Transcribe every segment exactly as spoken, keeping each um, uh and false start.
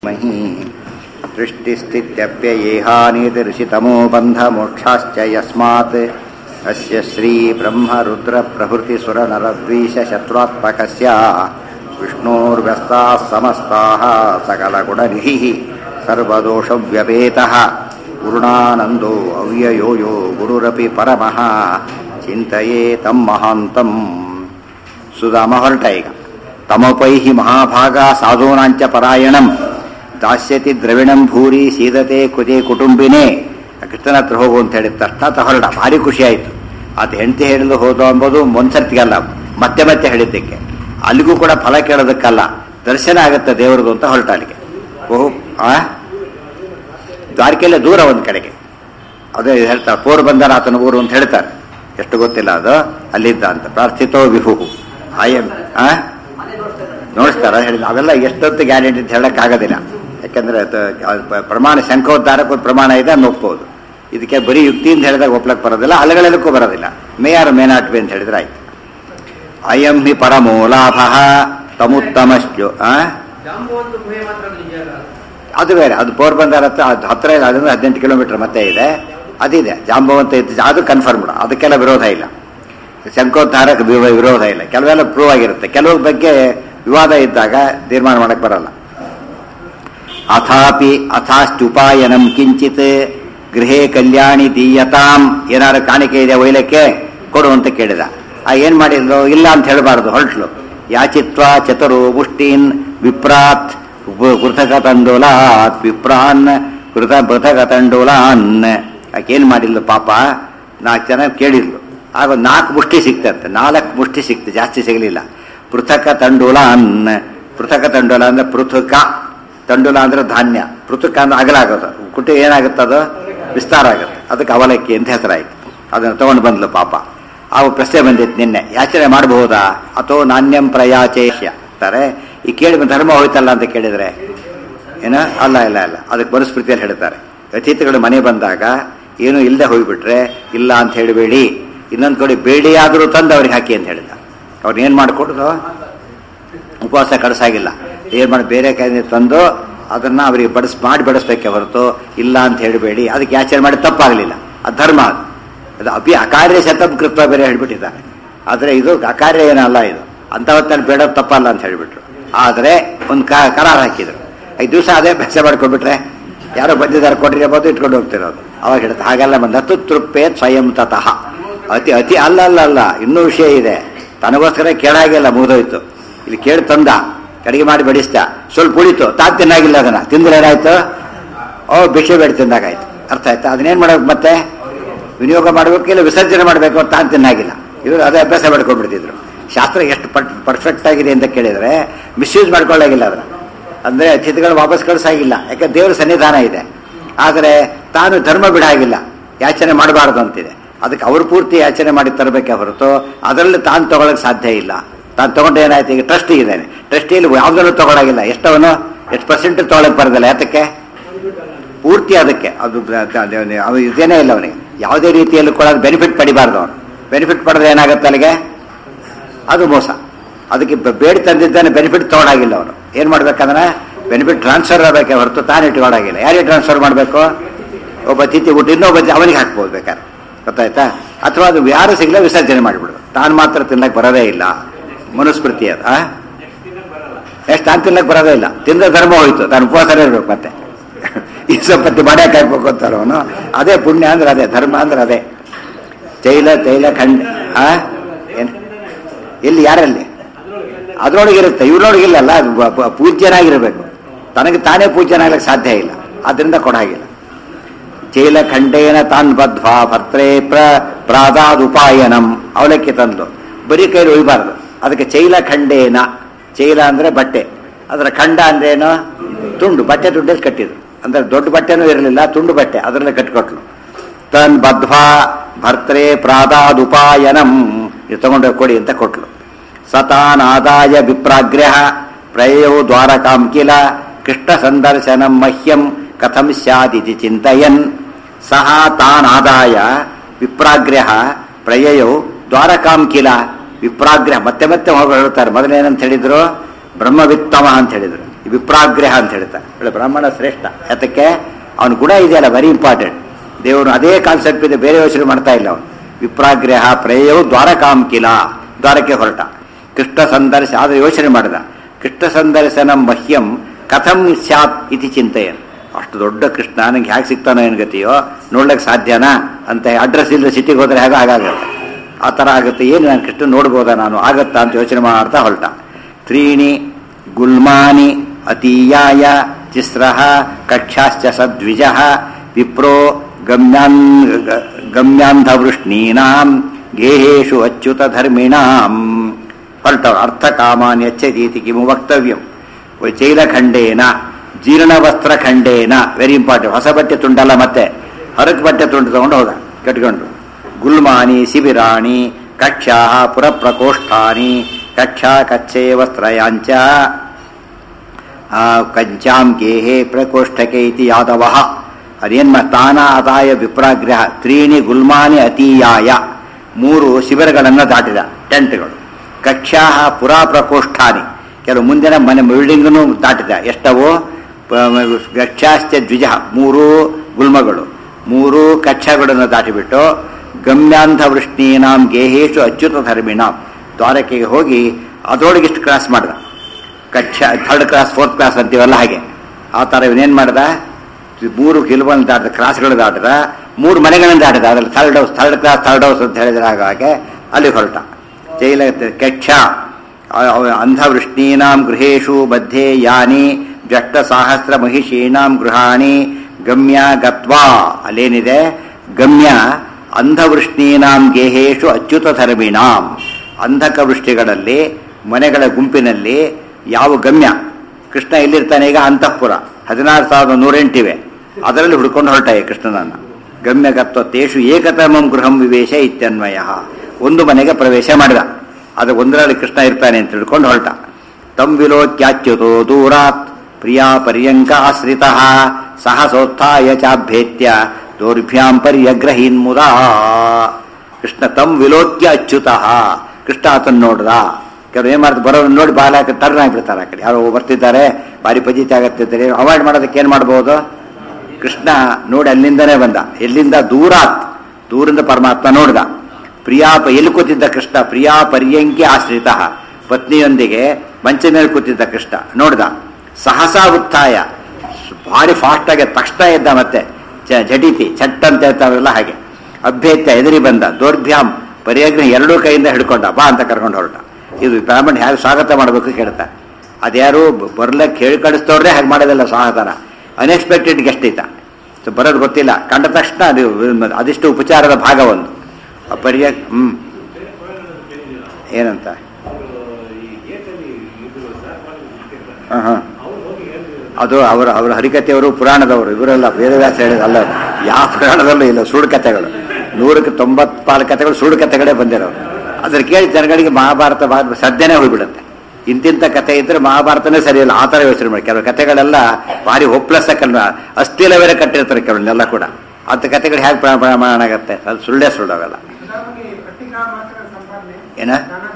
मही सृष्टिस्थित्यप्ययेहानितिर्षितमो बन्धमोक्षाश्च यस्मात् अस्य श्रीब्रह्मरुद्रप्रभृतिसुरनरद्वीषशत्रुत्मकस्य विष्णोर्व्यस्ताः समस्ताः सकलगुणनिधिः सर्वदोषव्यपेतः पूर्णानन्दो अव्ययो यो गुरुरपि परमः चिन्तयेतं महान्तम् सुदाಮ ಹೊರಟ ಈಗ ತಮೋಪೈಹಿ ಮಹಾಭಾಗ ಸಾಧೂನಾಂಚ ಪರಾಯಣಂ ದಾಸ್ಯತಿ ದ್ರವಿಣಂ ಭೂರಿ ಸೀದತೆ ಕುದೇ ಕುಟುಂಬಿನೇ ಕೃಷ್ಣನ ಹತ್ರ ಹೋಗು ಅಂತ ಹೇಳಿದ ತಕ್ಷಣ ತ ಹೊರಡ ಭಾರಿ ಖುಷಿ ಆಯಿತು. ಅದು ಹೆಂಡತಿ ಹೇಳಿದ್ದು ಹೋದು ಅಂಬೋದು ಒಂದ್ಸರ್ತಿಗಲ್ಲ, ಮತ್ತೆ ಮತ್ತೆ ಹೇಳಿದ್ದಕ್ಕೆ, ಅಲ್ಲಿಗೂ ಕೂಡ ಫಲ ಕೇಳೋದಕ್ಕಲ್ಲ, ದರ್ಶನ ಆಗುತ್ತೆ ದೇವರದು ಅಂತ ಹೊರಟ ಅಲ್ಲಿಗೆ. ಓಹ್ ಆ ದ್ವಾರಕೆಯಲ್ಲೇ ದೂರ ಒಂದು ಕಡೆಗೆ, ಅದೇ ಹೇಳ್ತಾರೆ ಪೋರ್ಬಂದರ್ ಆತನ ಊರು ಅಂತ ಹೇಳ್ತಾರೆ, ಎಷ್ಟು ಗೊತ್ತಿಲ್ಲ ಅದು ಅಲ್ಲಿದ್ದ ಅಂತ. ಪ್ರಾರ್ಥಿತೋ ವಿಭು ಆಯಂ ಆ ನೋಡಿಸ್ತಾರ ಹೇಳಿದ ಅವೆಲ್ಲ ಎಷ್ಟೊತ್ತು ಗ್ಯಾರಂಟಿ ಅಂತ ಹೇಳಕ್ಕಾಗೋದಿಲ್ಲ. ಯಾಕಂದ್ರೆ ಪ್ರಮಾಣ ಶಂಖೋದ್ಧಾರಕ್ಕೆ ಒಂದು ಪ್ರಮಾಣ ಇದೆ, ಅನ್ನು ಒಪ್ಬೋದು. ಇದಕ್ಕೆ ಬರೀ ಯುಕ್ತಿಯಿಂದ ಹೇಳಿದಾಗ ಒಪ್ಲಕ್ಕೆ ಬರೋದಿಲ್ಲ, ಅಲ್ಲಗಳೆಲ್ಲಕ್ಕೂ ಬರೋದಿಲ್ಲ. May or may not be ಅಂತ ಹೇಳಿದ್ರೆ ಆಯ್ತು. ಅಯಂ ಹಿ ಪರಮೋ ಲಾಭ ತಮುತ್ತಮಶ್ಚು ಆ ಅದು ಬೇರೆ, ಅದು ಪೋರ್ಬಂದರ್ ಹತ್ರ ಹತ್ರ ಇಲ್ಲ, ಅದರಿಂದ ಹದಿನೆಂಟು ಕಿಲೋಮೀಟರ್ ಮತ್ತೆ ಇದೆ, ಅದಿದೆ. ಜಾಂಬವಂತ ಇತ್ತು, ಅದು ಕನ್ಫರ್ಮ್, ಅದಕ್ಕೆಲ್ಲ ವಿರೋಧ ಇಲ್ಲ. ಶಂಖೋದ್ಧಾರಕ್ಕೆ ವಿರೋಧ ಇಲ್ಲ. ಕೆಲವೆಲ್ಲ ಪ್ರೂವ್ ಆಗಿರುತ್ತೆ, ಕೆಲವ್ರ ಬಗ್ಗೆ ವಿವಾದ ಇದ್ದಾಗ ತೀರ್ಮಾನ ಮಾಡಕ್ಕೆ ಬರಲ್ಲ. ಅಥಾಪಿ ಅಥಾಶ್ಚುಪಾಯನಂ ಕಿಂಚಿತ್ ಗೃಹೇ ಕಲ್ಯಾಣಿ ದೀಯತಾಂ, ಏನಾದ್ರು ಕಾಣಿಕೆ ಇದೆ ಒಯ್ಲಕ್ಕೆ ಕೊಡು ಅಂತ ಕೇಳಿದ. ಆ ಏನ್ ಮಾಡಿದ್ಲು, ಇಲ್ಲ ಅಂತ ಹೇಳಬಾರದು, ಹೊರಟ್ಲು. ಯಾಚಿತ್ವ ಚತುರು ಮುಷ್ಟೀನ್ ವಿಪ್ರಾತ್ ಕೃತಕ ತಂಡೂಲಾತ್ ವಿಪ್ರಾನ್ ಕೃತ ಪೃಥಕ ತಂಡೂಲಾನ್. ಆಕೇನ್ ಮಾಡಿದ್ಲು ಪಾಪ, ನಾಲ್ಕು ಜನ ಕೇಳಿದ್ಲು, ಆಗ ನಾಲ್ಕು ಮುಷ್ಟಿ ಸಿಕ್ತಂತೆ, ನಾಲ್ಕು ಮುಷ್ಟಿ ಸಿಕ್ತು, ಜಾಸ್ತಿ ಸಿಗಲಿಲ್ಲ. ಪೃಥಕ ತಂಡೂಲ ಅನ್ನ, ಪೃಥಕ ತಂಡೂಲ ಅಂದ್ರೆ ಪೃಥುಕ, ತಂಡೂಲ ಅಂದ್ರೆ ಧಾನ್ಯ, ಪೃಥುಕ ಅಂದ್ರೆ ಅಗಲಾಗೋದು, ಕುಟ್ಟಿ ಏನಾಗುತ್ತದು ವಿಸ್ತಾರ ಆಗುತ್ತೆ, ಅದಕ್ಕೆ ಅವಲಕ್ಕಿ ಅಂತ ಹೆಸರಾಯ್ತು. ಅದನ್ನು ತಗೊಂಡು ಬಂದ್ಲು ಪಾಪ. ಅವು ಪ್ರಶ್ನೆ ಬಂದಿತ್ತು ನಿನ್ನೆ, ಯಾಚನೆ ಮಾಡಬಹುದಾ ಅಥೋ ನಾಣ್ಯಂ ಪ್ರಯಾಚೇಷ್ಯ ಅಂತಾರೆ. ಈ ಕೇಳಿ ಧರ್ಮ ಹೋಯ್ತಲ್ಲ ಅಂತ ಕೇಳಿದ್ರೆ ಏನ ಅಲ್ಲ ಇಲ್ಲ ಇಲ್ಲ ಅದಕ್ಕೆ ಮನುಸ್ಮೃತಿಯಲ್ಲಿ ಹೇಳ್ತಾರೆ, ಅತಿಥಿಗಳು ಮನೆ ಬಂದಾಗ ಏನು ಇಲ್ಲದೆ ಹೋಗ್ಬಿಟ್ರೆ ಇಲ್ಲ ಅಂತ ಹೇಳಬೇಡಿ, ಇನ್ನೊಂದು ಕಡೆ ಬೇಡಿಯಾದರೂ ತಂದು ಅವ್ರಿಗೆ ಹಾಕಿ ಅಂತ ಹೇಳಿದ. ಅವ್ರನ್ನ ಏನು ಮಾಡಿಕೊಡುದು, ಉಪವಾಸ ಕಳಿಸಾಗಿಲ್ಲ, ಏನು ಮಾಡಿ ಬೇರೆ ಕೈ ತಂದು ಅದನ್ನ ಅವರಿಗೆ ಬಡಿಸ್ ಮಾಡಿ ಬಡಿಸ್ಬೇಕೆ ಹೊರತು ಇಲ್ಲ ಅಂತ ಹೇಳಬೇಡಿ. ಅದಕ್ಕೆ ಯಾಚನೆ ಮಾಡಿ ತಪ್ಪಾಗಲಿಲ್ಲ, ಅದು ಧರ್ಮ. ಅದು ಅದು ಅಪಿ ಅಕಾರ್ಯ ಶತಂ ಕೃತ್ವ ಬೇರೆ ಹೇಳ್ಬಿಟ್ಟಿದ್ದಾರೆ. ಆದರೆ ಇದು ಅಕಾರ್ಯ ಏನಲ್ಲ, ಇದು ಅಂಥವತ್ತಲ್ಲಿ ಬೇಡೋದು ತಪ್ಪಲ್ಲ ಅಂತ ಹೇಳಿಬಿಟ್ರು. ಆದರೆ ಒಂದು ಕರಾರು ಹಾಕಿದ್ರು, ಐದು ದಿವಸ ಅದೇ ಬೆಸ ಮಾಡ್ಕೊಂಡ್ಬಿಟ್ರೆ ಯಾರೋ ಬಂದಿದ್ದಾರೆ ಕೊಡ್ರಿ ಎಂಬುದು ಇಟ್ಕೊಂಡು ಹೋಗ್ತಿರೋದು. ಅವಾಗ ಹೇಳುತ್ತೆ ಹಾಗೆಲ್ಲ ಬಂದ ತುತೃಪ್ಪೇ ಸ್ವಯಂ ತತಃ. ಅತಿ ಅತಿ ಅಲ್ಲ ಅಲ್ಲ ಅಲ್ಲ ಇನ್ನೂ ವಿಷಯ ಇದೆ, ತನಗೋಸ್ಕರ ಕೇಳಾಗಿಲ್ಲ, ಮುಗಿದೋಯ್ತು. ಇಲ್ಲಿ ಕೇಳಿ ತಂದ, ಅಡಿಗೆ ಮಾಡಿ ಬಡಿಸ್ದ, ಸ್ವಲ್ಪ ಉಳಿತು, ತಾನು ತಿನ್ನಾಗಿಲ್ಲ, ಅದನ್ನ ತಿಂದ್ರೆ ಏನಾಯ್ತು, ಓ ಭಿಕ್ಷೆ ಬೇಡ ತಿಂದಾಗಾಯ್ತು. ಅರ್ಥ ಆಯ್ತಾ? ಅದನ್ನೇನು ಮಾಡ್ಬೇಕು, ಮತ್ತೆ ವಿನಿಯೋಗ ಮಾಡಬೇಕು, ಇಲ್ಲ ವಿಸರ್ಜನೆ ಮಾಡಬೇಕು, ತಾನು ತಿನ್ನಾಗಿಲ್ಲ. ಇವರು ಅದೇ ಅಭ್ಯಾಸ ಮಾಡ್ಕೊಂಡ್ಬಿಡ್ತಿದ್ರು. ಶಾಸ್ತ್ರ ಎಷ್ಟು ಪರ್ಫೆಕ್ಟ್ ಆಗಿದೆ ಅಂತ ಕೇಳಿದ್ರೆ ಮಿಸ್ಯೂಸ್ ಮಾಡ್ಕೊಳ್ಳಾಗಿಲ್ಲ ಅದನ್ನ. ಅಂದ್ರೆ ಅತಿಥಿಗಳು ವಾಪಸ್ ಕಳಿಸಾಗಿಲ್ಲ, ಯಾಕೆ ದೇವರ ಸನ್ನಿಧಾನ ಇದೆ. ಆದರೆ ತಾನು ಧರ್ಮ ಬಿಡಾಗಿಲ್ಲ, ಯಾಚನೆ ಮಾಡಬಾರ್ದು ಅಂತಿದೆ. ಅದಕ್ಕೆ ಅವ್ರು ಪೂರ್ತಿ ಯಾಚನೆ ಮಾಡಿ ತರಬೇಕೆ ಹೊರತು ಅದರಲ್ಲಿ ತಾನು ತಗೊಳಕ್ ಸಾಧ್ಯ ಇಲ್ಲ. ತಾನು ತಗೊಂಡು ಏನಾಯ್ತು, ಈಗ ಟ್ರಸ್ಟಿ ಇದ್ದಾನೆ, ಟ್ರಸ್ಟಿಯಲ್ಲಿ ಯಾವುದನ್ನು ತಗೊಳಾಗಿಲ್ಲ, ಎಷ್ಟವನು ಎಷ್ಟು ಪರ್ಸೆಂಟ್ ತಗೊಳಕ್ ಬರೋದಿಲ್ಲ. ಯಾತಕ್ಕೆ ಪೂರ್ತಿ ಅದಕ್ಕೆ ಅದು ಇದೇನೇ ಇಲ್ಲ ಅವನಿಗೆ, ಯಾವುದೇ ರೀತಿಯಲ್ಲಿ ಕೂಡ ಬೆನಿಫಿಟ್ ಪಡಿಬಾರ್ದು. ಅವನು ಬೆನಿಫಿಟ್ ಪಡೆದ್ರೆ ಏನಾಗುತ್ತೆ ಅಲ್ಲಿಗೆ, ಅದು ಮೋಸ. ಅದಕ್ಕೆ ಬೇಡಿ ತಂದಿದ್ದಾನೆ, ಬೆನಿಫಿಟ್ ತಗೊಳಾಗಿಲ್ಲ. ಅವನು ಏನ್ ಮಾಡ್ಬೇಕಂದ್ರೆ ಬೆನಿಫಿಟ್ ಟ್ರಾನ್ಸ್ಫರ್ ಆಗಬೇಕೆ ಹೊರತು ತಾನು ಇಟ್ಕೊಳ್ಳಾಗಿಲ್ಲ. ಯಾರಿಗೆ ಟ್ರಾನ್ಸ್ಫರ್ ಮಾಡಬೇಕು, ಒಬ್ಬ ತಿಥಿ ಊಟ ಇನ್ನೊಬ್ಬ ಅವನಿಗೆ ಹಾಕ್ಬೋದು ಬೇಕಾದ್ರೆ, ಗೊತ್ತಾಯ್ತಾ? ಅಥವಾ ಅದು ಯಾರು ಸಿಗಲ್ಲ ವಿಸರ್ಜನೆ ಮಾಡಿಬಿಡು, ತಾನು ಮಾತ್ರ ತಿನ್ನಕ್ ಬರೋದೇ ಇಲ್ಲ. ಮನುಸ್ಮೃತಿ ಅದ ಎಷ್ಟು ತಾನು ತಿನ್ನಕ್ ಬರೋದೇ ಇಲ್ಲ, ತಿಂದ ಧರ್ಮ ಹೋಯ್ತು, ತಾನು ಉಪವಾಸನೇ ಇರ್ಬೇಕು. ಮತ್ತೆ ಈ ಸಂಪತ್ತಿ ಮಾಡ್ಯಾಕೆ ಹಾಕ್ಬೇಕು ಅಂತಾರ ಅವನು. ಅದೇ ಪುಣ್ಯ ಅಂದ್ರೆ ಅದೇ, ಧರ್ಮ ಅಂದ್ರೆ ಅದೇ. ತೈಲ ತೈಲ ಖಂಡ ಆ ಏನ್ ಎಲ್ಲಿ ಯಾರಲ್ಲಿ ಅದ್ರೊಳಗಿರುತ್ತೆ, ಇವ್ರೊಳಗಿಲ್ಲಲ್ಲ. ಪೂಜ್ಯನಾಗಿರ್ಬೇಕು, ತನಗೆ ತಾನೇ ಪೂಜ್ಯನಾಗ್ಲಿಕ್ಕೆ ಸಾಧ್ಯ ಇಲ್ಲ, ಆದ್ರಿಂದ ಕೊಡಾಗಿಲ್ಲ. ಚೈಲ ಖಂಡೇನ ತಾನ್ ಬದ್ವಾ ಭರ್ತ್ರೇ ಪ್ರ ಪ್ರಾದಾದುಪಾಯನಂ, ಅವಲಕ್ಕಿ ತಂದು ಬರೀ ಕೈಲಿ ಒಯ್ಬಾರ್ದು. ಅದಕ್ಕೆ ಚೈಲ ಖಂಡೇನ, ಚೈಲ ಅಂದ್ರೆ ಬಟ್ಟೆ, ಅದರ ಖಂಡ ಅಂದ್ರೇನು, ತುಂಡು ಬಟ್ಟೆ, ತುಂಡಲ್ಲಿ ಕಟ್ಟಿದ್ರು. ಅಂದ್ರೆ ದೊಡ್ಡ ಬಟ್ಟೆನೂ ಇರಲಿಲ್ಲ, ತುಂಡು ಬಟ್ಟೆ, ಅದರಲ್ಲೇ ಕಟ್ಕೊಟ್ಲು. ತನ್ ಬದ್ವಾ ಭರ್ತ್ರೇ ಪ್ರಾದಾದುಪಾಯನಂ, ಇದು ತಗೊಂಡೋಗಿ ಕೊಡಿ ಅಂತ ಕೊಟ್ಲು. ಸತಾನ್ ಆದಾಯ ವಿಪ್ರಾಗ್ರಹ ಪ್ರಯೋ ದ್ವಾರಕಾಂ ಕಿಲ ಕೃಷ್ಣ ಸಂದರ್ಶನಂ ಮಹ್ಯಂ ಕಥಂ ಸ್ಯಾದಿತಿ ಚಿಂತಯನ್. ಸಹ ತಾನ್ ಆದಾಯ ವಿಪ್ರಾಗ್ರಹ ಪ್ರಯಯೋ ದ್ವಾರಕಾಂ ಕಿಲ. ವಿಪ್ರಾಗ್ರಹ ಮತ್ತೆ ಮತ್ತೆ ಹೋಗಿ ಹೇಳ್ತಾರೆ. ಮೊದಲೇನಂತ ಹೇಳಿದ್ರು, ಬ್ರಹ್ಮವಿತ್ತಮ ಅಂತ ಹೇಳಿದ್ರು. ವಿಪ್ರಾಗ್ರಹ ಅಂತ ಹೇಳ್ತಾರೆ. ಒಳ್ಳೆ ಬ್ರಾಹ್ಮಣ ಶ್ರೇಷ್ಠ. ಯಾತಕ್ಕೆ ಅವನ ಗುಣ ಇದೆಯಲ್ಲ ವೆರಿ ಇಂಪಾರ್ಟೆಂಟ್. ದೇವರು ಅದೇ ಕಾನ್ಸೆಪ್ಟ್ ಇದೆ, ಬೇರೆ ಯೋಚನೆ ಮಾಡ್ತಾ ಇಲ್ಲ ಅವನು. ವಿಪ್ರಾಗ್ರಹ ಪ್ರೇಯವು ದ್ವಾರಕಾಂ ಕಿಲ, ದ್ವಾರಕ್ಕೆ ಹೊರಟ. ಕೃಷ್ಣ ಸಂದರ್ಶ ಆದ್ರೆ ಯೋಚನೆ ಮಾಡಿದ, ಕೃಷ್ಣ ಸಂದರ್ಶನ ಮಹ್ಯಂ ಕಥಂ ಸ್ಯಾತ್ ಇತಿ ಚಿಂತೆಯನ್. ಅಷ್ಟು ದೊಡ್ಡ ಕೃಷ್ಣ ನಂಗೆ ಹೇಗೆ ಸಿಗ್ತಾನೋ ಏನು ಗತಿಯೋ, ನೋಡ್ಲಿಕ್ಕೆ ಸಾಧ್ಯನಾ ಅಂತ. ಅಡ್ರೆಸ್ ಇಲ್ಲದೆ ಸಿಟಿಗೆ ಹೋದ್ರೆ ಹೇಗೋ ಹಾಗಾಗುತ್ತೆ, ಆ ಥರ ಆಗುತ್ತೆ. ಏನು ನಾನು ಕೃಷ್ಣ ನೋಡ್ಬೋದಾ, ನಾನು ಆಗತ್ತಾ ಅಂತ ಯೋಚನೆ ಮಾಡ್ತಾ ಹೊರಟ. ತ್ರೀಣಿ ಗುಲ್ಮಾನಿ ಅತೀಯಾಯ ತಿಸ್ರಃ ಕಕ್ಷಾಶ್ಚ ಸದ್ವಿಜಃ ವಿಪ್ರೋ ಗಮ್ಯಾನ್ ಗಮ್ಯಾಂಧವೃಷ್ಣೀನಾಂ ಗೇಹೇಶು ಅಚ್ಯುತ ಧರ್ಮಿಣಾಂ. ಹೊರಟವ್ರು. ಅರ್ಥ ಕಾಮಾನ್ ಯಚ್ಚತೀತಿ ಕಿಮು ವಕ್ತವ್ಯಂ. ಚೈಲಖಂಡೇನ ಜೀರ್ಣವಸ್ತ್ರ ಖಂಡೇನ, ವೆರಿ ಇಂಪಾರ್ಟೆಂಟ್. ಹೊಸ ಬಟ್ಟೆ ತುಂಡಲ್ಲ, ಮತ್ತೆ ಹರಕ್ ಬಟ್ಟೆ ತುಂಡು ತಗೊಂಡು ಹೋದ, ಕಟ್ಕೊಂಡ್ರು. ಗುಲ್ಮಾನಿ ಶಿಬಿರಾಣಿ ಕಕ್ಷಾ ಪುರಪ್ರಕೋಷ್ಠಾನಿ ಕಕ್ಷಾ ಕಚ್ಚೆ ವಸ್ತ್ರಯಾಂಚ ಕಂಚಾಂ ಗೇಹೆ ಪ್ರಕೋಷ್ಠಕೆ ಇತಿ ಯಾದವ. ಅದೇನ್ ತಾನ ಆದಾಯ ವಿಪ್ರಾಗ್ರಹ. ತ್ರೀಣಿ ಗುಲ್ಮಾನಿ ಅತೀಯಾಯ, ಮೂರು ಶಿಬಿರಗಳನ್ನು ದಾಟಿದ, ಟೆಂಟ್ಗಳು. ಕಕ್ಷಾ ಪುರಾ ಪ್ರಕೋಷ್ಠಾನಿ, ಕೆಲವು ಮುಂದಿನ ಮನೆ ಬಿಲ್ಡಿಂಗ್ನು ದಾಟಿದ. ಎಷ್ಟವು? ಕಕ್ಷಾಶ್ಚ ದ್ವಿಜ, ಮೂರು ಗುಲ್ಮಗಳು, ಮೂರು ಕಕ್ಷಗಳನ್ನು ದಾಟಿಬಿಟ್ಟು ಗಮ್ಯಾಂಧ ವೃಷ್ಣೀನಾಂ ಗೇಹೇಶು ಅಚ್ಯುತ ಧರ್ಮಿಣಾಂ, ದ್ವಾರಕೆಗೆ ಹೋಗಿ ಅದರೊಳಗೆ ಇಷ್ಟು ಕ್ರಾಸ್ ಮಾಡಿದ. ಕಕ್ಷಾ ಥರ್ಡ್ ಕ್ಲಾಸ್ ಫೋರ್ತ್ ಕ್ಲಾಸ್ ಅಂತೀವಲ್ಲ ಹಾಗೆ, ಆ ಥರ ಇವನೇನು ಮಾಡ್ದ? ಮೂರು ಕಿಲೋಮೀಟರ್ ದಾಟಿದ, ಕ್ರಾಸ್ಗಳು ದಾಟಿದ, ಮೂರು ಮನೆಗಳನ್ನು ದಾಟಿದ. ಅದ್ರಲ್ಲಿ third house, third class third house ಅಂತ ಹೇಳಿದ್ರೆ ಹಾಗೆ ಅಲ್ಲಿ ಹೊರಟ. ಚೈಲ ಕಕ್ಷಾ ಅಂಧವೃಷ್ಣೀನಾಂ ಗೃಹೇಶು ಮಧ್ಯೆ ಯಾನಿ ಜಷ್ಟ ಸಹಸ್ರ ಮಹಿಷೀಣಾಂ ಗೃಹಾಣಿ ಗಮ್ಯ ಗತ್ವಾ. ಅಲ್ಲೇನಿದೆ? ಗಮ್ಯ ಅಂಧವೃಷ್ಣೀನಾಂ ಗೇಹೇಶು ಅಚ್ಯುತ ಧರ್ಮಿಣಾಂ. ಅಂಧಕ ವೃಷ್ಟಿಗಳಲ್ಲಿ ಮನೆಗಳ ಗುಂಪಿನಲ್ಲಿ ಯಾವ ಗಮ್ಯ? ಕೃಷ್ಣ ಎಲ್ಲಿರ್ತಾನೆ ಈಗ? ಅಂತಃಪುರ. ಹದಿನಾರು ಸಾವಿರದ ನೂರೆಂಟಿವೆ, ಅದರಲ್ಲಿ ಹುಡ್ಕೊಂಡು ಹೊರಟಾಯ ಕೃಷ್ಣನನ್ನ. ಗಮ್ಯ ಗತ್ವ ತೇಷು ಏಕತಮಂ ಗೃಹಂ ವಿವೇಶ ಇತ್ಯನ್ವಯ. ಒಂದು ಮನೆಗೆ ಪ್ರವೇಶ ಮಾಡಿದ, ಅದು ಒಂದರಲ್ಲಿ ಕೃಷ್ಣ ಇರ್ತಾನೆ ಅಂತ ತಿಳ್ಕೊಂಡು ಹೊರಟ. ತಂ ವಿಲೋಕ್ಯಾಚ್ಯುತೋ ದೂರಾತ್ ಪ್ರಿಯಾ ಪರ್ಯಂಕ ಆಶ್ರಿತ ಸಹಸೋತ್ಥಾಯ ಚಾಭ್ಯೇತ್ಯ ದೌರ್ಭ್ಯಾಂ ಪರ್ಯಗ್ರಹೀನ್ ಮುದಾ. ಕೃಷ್ಣ ತಂ ವಿಲೋಕ್ಯ ಅಚ್ಯುತಃ, ಕೃಷ್ಣ ಆತನ್ ನೋಡ್ದ. ಕೆಲವರು ಏನ್ ಮಾಡ್ತಾರೆ, ಬರೋರು ನೋಡಿ ಬಾಲ ಹಾಕಿ ತರ್ನಾಗ್ಬಿಡ್ತಾರೆ. ಆ ಕಡೆ ಯಾರೋ ಬರ್ತಿದ್ದಾರೆ, ಭಾರಿ ಪಜಿತಿ ಆಗತ್ತಿದ್ದಾರೆ, ಅವಾಯ್ಡ್ ಮಾಡೋದಕ್ಕೆ ಏನ್ ಮಾಡ್ಬೋದು? ಕೃಷ್ಣ ನೋಡಿ ಅಲ್ಲಿಂದನೇ ಬಂದ. ಎಲ್ಲಿಂದ? ದೂರಾತ್, ದೂರಿಂದ ಪರಮಾತ್ಮ ನೋಡ್ದ. ಪ್ರಿಯಾ ಎಲ್ಲಿ ಕೂತಿದ್ದ ಕೃಷ್ಣ? ಪ್ರಿಯಾ ಪರ್ಯಂಕಿ ಆಶ್ರಿತ, ಪತ್ನಿಯೊಂದಿಗೆ ಮಂಚ ಮೇಲೆ ಕೂತಿದ್ದ ಕೃಷ್ಣ ನೋಡ್ದ. ಸಹಸಾ ಉತ್ಥಾಯ, ಭಾರಿ ಫಾಸ್ಟ್ ಆಗಿ ತಕ್ಷಣ ಇದ್ದ. ಮತ್ತೆ ಝಟಿತಿ ಚಟ್ ಅಂತ ಹೇಳ್ತಾರಲ್ಲ ಹಾಗೆ. ಅಭ್ಯೇತ್ಯ ಎದುರಿ ಬಂದ. ದೌರ್ಭ್ಯಾಂ ಪರ್ಯಗ್ರಹ, ಎರಡೂ ಕೈಯಿಂದ ಹಿಡ್ಕೊಂಡ, ಬಾ ಅಂತ ಕರ್ಕೊಂಡು ಹೊರಟ. ಇದು ಬ್ರಾಹ್ಮಣ ಹೇಗೆ ಸ್ವಾಗತ ಮಾಡಬೇಕು ಕೇಳ್ತಾರೆ. ಅದ್ಯಾರು ಬರ್ಲಕ್ಕೆ ಹೇಳಿ ಕಳಿಸ್ತವ್ರೆ ಹಾಗೆ ಮಾಡೋದಿಲ್ಲ ಸ್ವಾಗತನ. ಅನ್ಎಕ್ಸ್ಪೆಕ್ಟೆಡ್ ಗೆಸ್ಟ್ ಐತ, ಬರೋದು ಗೊತ್ತಿಲ್ಲ, ಕಂಡ ತಕ್ಷಣ ಅದು ಅದಿಷ್ಟು ಉಪಚಾರದ ಭಾಗ ಒಂದು. ಪರ್ಯ ಹ್ಮ್ ಏನಂತ ಹಾಂ ಹಾಂ ಅದು ಅವರ ಅವರ ಹರಿಕತೆಯವರು ಪುರಾಣದವರು, ಇವರೆಲ್ಲ ವೇದವ್ಯಾಸ ಹೇಳಿದಲ್ಲ, ಯಾವ ಪುರಾಣದಲ್ಲೂ ಇಲ್ಲ. ಸುಳ್ಳು ಕಥೆಗಳು, ನೂರಕ್ಕೆ ತೊಂಬತ್ನಾಲ್ಕು ಕಥೆಗಳು ಸುಳ್ಳು ಕಥೆಗಳೇ ಬಂದಿರೋರು. ಅದ್ರ ಕೇಳಿ ಜನಗಳಿಗೆ ಮಹಾಭಾರತ ಸದ್ಯನೇ ಹೋಗ್ಬಿಡುತ್ತೆ. ಇಂತಿಂಥ ಕಥೆ ಇದ್ರೆ ಮಹಾಭಾರತನೇ ಸರಿಯಲ್ಲ, ಆ ಥರ ಯೋಚನೆ ಮಾಡಿ. ಕೆಲವು ಕಥೆಗಳೆಲ್ಲ ಭಾರಿ ಹೋಪ್ಲೆಸ್ ಕಲ್ ಅಸ್ಥಿಲ ಬೇರೆ ಕಟ್ಟಿರ್ತಾರೆ ಕೆಲವನ್ನೆಲ್ಲ ಕೂಡ. ಅಂಥ ಕಥೆಗಳು ಹೇಗೆ ಪ್ರಮಾಣ ಆಗತ್ತೆ? ಅದು ಸುಳ್ಳೇ ಸುಳ್ಳಾಗಲ್ಲ. ಏನ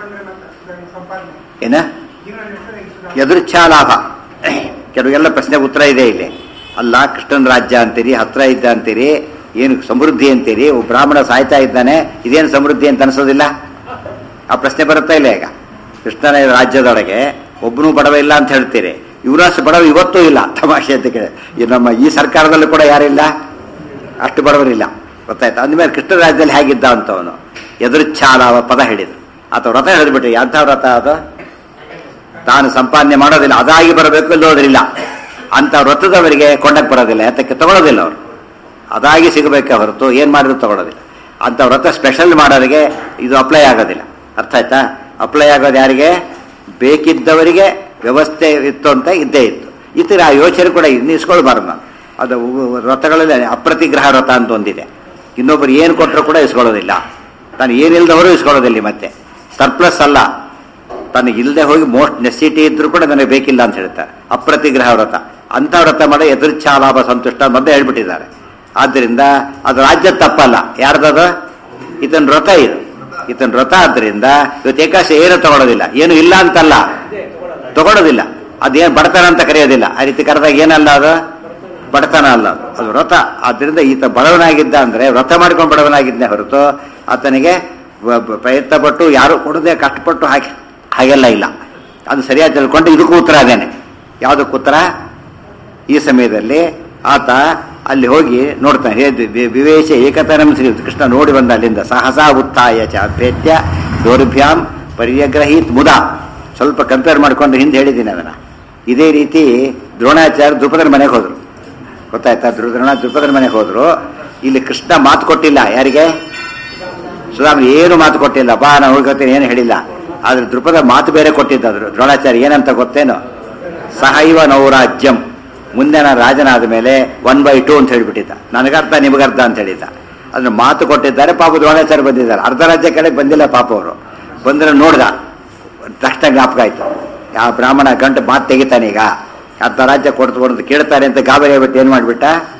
ಏನ ಎದುರಿಚ್ಛಾ ಲಾಭ. ಕೆಲವೆಲ್ಲ ಪ್ರಶ್ನೆಗೆ ಉತ್ತರ ಇದೆ ಇಲ್ಲಿ. ಅಲ್ಲ, ಕೃಷ್ಣನ ರಾಜ್ಯ ಅಂತೀರಿ, ಹತ್ರ ಇದ್ದ ಅಂತೀರಿ, ಏನು ಸಮೃದ್ಧಿ ಅಂತೀರಿ, ಒಬ್ಬ ಬ್ರಾಹ್ಮಣ ಸಾಯ್ತಾ ಇದ್ದಾನೆ, ಇದೇನು ಸಮೃದ್ಧಿ ಅಂತ ಅನಿಸೋದಿಲ್ಲ? ಆ ಪ್ರಶ್ನೆ ಬರುತ್ತಾ ಇಲ್ಲ ಈಗ? ಕೃಷ್ಣನ ರಾಜ್ಯದೊಳಗೆ ಒಬ್ಬನೂ ಬಡವ ಇಲ್ಲ ಅಂತ ಹೇಳ್ತೀರಿ, ಇವರಷ್ಟು ಬಡವ ಇವತ್ತೂ ಇಲ್ಲ. ತಮಾಷೆ ಅಂತ ಕೇಳಿ, ಈ ನಮ್ಮ ಈ ಸರ್ಕಾರದಲ್ಲೂ ಕೂಡ ಯಾರಿಲ್ಲ, ಅಷ್ಟು ಬಡವರಿಲ್ಲ. ಗೊತ್ತಾಯ್ತು? ಅಂದಮೇಲೆ ಕೃಷ್ಣ ರಾಜ್ಯದಲ್ಲಿ ಹೇಗಿದ್ದ ಅಂತವನು ಎದುರಿಚ್ಛಾಲಾವ ಪದ ಹೇಳಿದ್ರು. ಅಥವಾ ವ್ರತ ಹೇಳಿದ್ಬಿಟ್ರೆ, ಎಂಥ ವ್ರತ ಅದು? ತಾನು ಸಂಪಾದನೆ ಮಾಡೋದಿಲ್ಲ, ಅದಾಗಿ ಬರಬೇಕು ಇಲ್ಲೋದ್ರಿಲ್ಲ ಅಂತ ವ್ರತದವರಿಗೆ ಕೊಂಡಕ್ಕೆ ಬರೋದಿಲ್ಲ. ಯಾತಕ್ಕೆ? ತಗೊಳ್ಳೋದಿಲ್ಲ ಅವರು, ಅದಾಗಿ ಸಿಗಬೇಕೆ ಹೊರತು ಏನು ಮಾಡಿದ್ರು ತಗೊಳ್ಳೋದಿಲ್ಲ. ಅಂತ ವ್ರತ ಸ್ಪೆಷಲ್ ಮಾಡೋರಿಗೆ ಇದು ಅಪ್ಲೈ ಆಗೋದಿಲ್ಲ. ಅರ್ಥ ಆಯ್ತಾ? ಅಪ್ಲೈ ಆಗೋದು ಯಾರಿಗೆ? ಬೇಕಿದ್ದವರಿಗೆ ವ್ಯವಸ್ಥೆ ಇತ್ತು ಅಂತ ಇದ್ದೇ ಇತ್ತು. ಇತರ ಆ ಯೋಚನೆ ಕೂಡ ಇನ್ನು ಇಸ್ಕೊಳ್ಬಾರ್ದು ನಾವು. ಅದು ವ್ರತಗಳಲ್ಲಿ ಅಪ್ರತಿಗ್ರಹ ವ್ರತ ಅಂತ ಒಂದಿದೆ. ಇನ್ನೊಬ್ಬರು ಏನು ಕೊಟ್ಟರು ಕೂಡ ಇಸ್ಕೊಳ್ಳೋದಿಲ್ಲ, ತಾನು ಏನಿಲ್ಲದವರು ಇಸ್ಕೊಳ್ಳೋದಿಲ್ಲ. ಮತ್ತೆ ಸರ್ಪ್ಲಸ್ ಅಲ್ಲ, ತನಗೆ ಇಲ್ಲದೆ ಹೋಗಿ ಮೋಸ್ಟ್ ನೆಸಿಟಿ ಇದ್ರೂ ಕೂಡ ನನಗೆ ಬೇಕಿಲ್ಲ ಅಂತ ಹೇಳ್ತಾರೆ. ಅಪ್ರತಿಗ್ರಹ ವ್ರತ, ಅಂಥ ವ್ರತ ಮಾಡೋ ಎದುರಿಚ್ಛಾ ಲಾಭ ಸಂತುಷ್ಟ ಮೊದಲೇ ಹೇಳ್ಬಿಟ್ಟಿದ್ದಾರೆ. ಆದ್ದರಿಂದ ಅದು ರಾಜ್ಯ ತಪ್ಪಲ್ಲ. ಯಾರ್ದದು? ಇದನ್ ವ್ರತ, ಇದು ಇದನ್ ವ್ರತ. ಆದ್ದರಿಂದ ಇವತ್ತು ಏಕಾಶ ಏನು ತಗೊಳ್ಳೋದಿಲ್ಲ, ಏನು ಇಲ್ಲ ಅಂತಲ್ಲ, ತಗೊಳ್ಳೋದಿಲ್ಲ. ಅದೇನು ಬಡತನ ಅಂತ ಕರೆಯೋದಿಲ್ಲ. ಆ ರೀತಿ ಕರೆದಾಗ ಏನಲ್ಲ ಅದು ಬಡತನ ಅಲ್ಲ, ಅದು ವ್ರತ. ಆದ್ದರಿಂದ ಈತ ಬಡವನಾಗಿದ್ದ ಅಂದ್ರೆ ವ್ರತ ಮಾಡ್ಕೊಂಡು ಬಡವನಾಗಿದ್ದೇ ಹೊರತು ಆತನಿಗೆ ಪ್ರಯತ್ನ ಪಟ್ಟು ಯಾರು ಕೊಡದೆ ಕಷ್ಟಪಟ್ಟು ಹಾಕಿ ಹಾಗೆಲ್ಲ ಇಲ್ಲ. ಅದು ಸರಿಯಾಗಿ ತಿಳ್ಕೊಂಡು ಇದಕ್ಕೂ ಉತ್ತರ ಅದೇನೆ. ಯಾವುದಕ್ಕೂ ಉತ್ತರ? ಈ ಸಮಯದಲ್ಲಿ ಆತ ಅಲ್ಲಿ ಹೋಗಿ ನೋಡ್ತಾನೆ. ಹೇ ವಿವೇಶ ಏಕತನಂ ಶ್ರೀ ಕೃಷ್ಣ ನೋಡಿ ಬಂದ ಅಲ್ಲಿಂದ. ಸಹಸಾ ಉತ್ಥಾಯ ಚಾಪೇತ್ಯ ದೌರ್ಭ್ಯಾಂ ಪರ್ಯಗ್ರಹೀತ್ ಮುದ. ಸ್ವಲ್ಪ ಕಂಪೇರ್ ಮಾಡ್ಕೊಂಡು ಹಿಂದೆ ಹೇಳಿದ್ದೀನಿ ಅದನ್ನ. ಇದೇ ರೀತಿ ದ್ರೋಣಾಚಾರ್ಯ ದ್ರುಪದನ ಮನೆಗೆ ಹೋದ್ರು, ಗೊತ್ತಾಯ್ತಾ? ದ್ರೋಣ ದ್ರುಪದನ ಮನೆಗೆ ಹೋದ್ರು. ಇಲ್ಲಿ ಕೃಷ್ಣ ಮಾತು ಕೊಟ್ಟಿಲ್ಲ. ಯಾರಿಗೆ? ಸುಧಾಮ ಏನು ಮಾತು ಕೊಟ್ಟಿಲ್ಲ. ಬಾ ನಾನು ಹೋಗ್ತೀನಿ ಏನು ಹೇಳಿಲ್ಲ. ಆದ್ರೆ ದ್ರುಪದ ಮಾತು ಬೇರೆ ಕೊಟ್ಟಿದ್ದಾದ್ರು. ದ್ರೋಣಾಚಾರ್ಯ ಏನಂತ ಗೊತ್ತೇನು? ಸಹೈವ ನೌರಾಜ್ಯಂ, ಮುಂದೆ ನಾನು ರಾಜನಾದ ಮೇಲೆ ಒನ್ ಬೈ ಟೂ ಅಂತ ಹೇಳಿಬಿಟ್ಟಿದ್ದ. ನನಗರ್ಧ ನಿಮಗರ್ಧ ಅಂತ ಹೇಳಿದ್ದ. ಅದನ್ನ ಮಾತು ಕೊಟ್ಟಿದ್ದಾರೆ. ಪಾಪ ದ್ರೋಣಾಚಾರ್ಯ ಬಂದಿದ್ದಾರೆ. ಅರ್ಧ ರಾಜ್ಯ ಕೆಳಗೆ ಬಂದಿಲ್ಲ ಪಾಪ ಅವರು. ಬಂದ್ರೆ ನೋಡ್ದ, ತಕ್ಷಣ ಜ್ಞಾಪಕ ಆಯ್ತು. ಯಾವ ಬ್ರಾಹ್ಮಣ ಗಂಟು ಮಾತು ತೆಗಿತಾನೆ. ಈಗ ಅರ್ಧ ರಾಜ್ಯ ಕೊಡ್ತು ಕೊಡೋದು ಕೇಳ್ತಾರೆ ಅಂತ ಗಾಬರಿ ಆಗ್ಬಿಟ್ಟು ಏನ್ ಮಾಡ್ಬಿಟ್ಟ,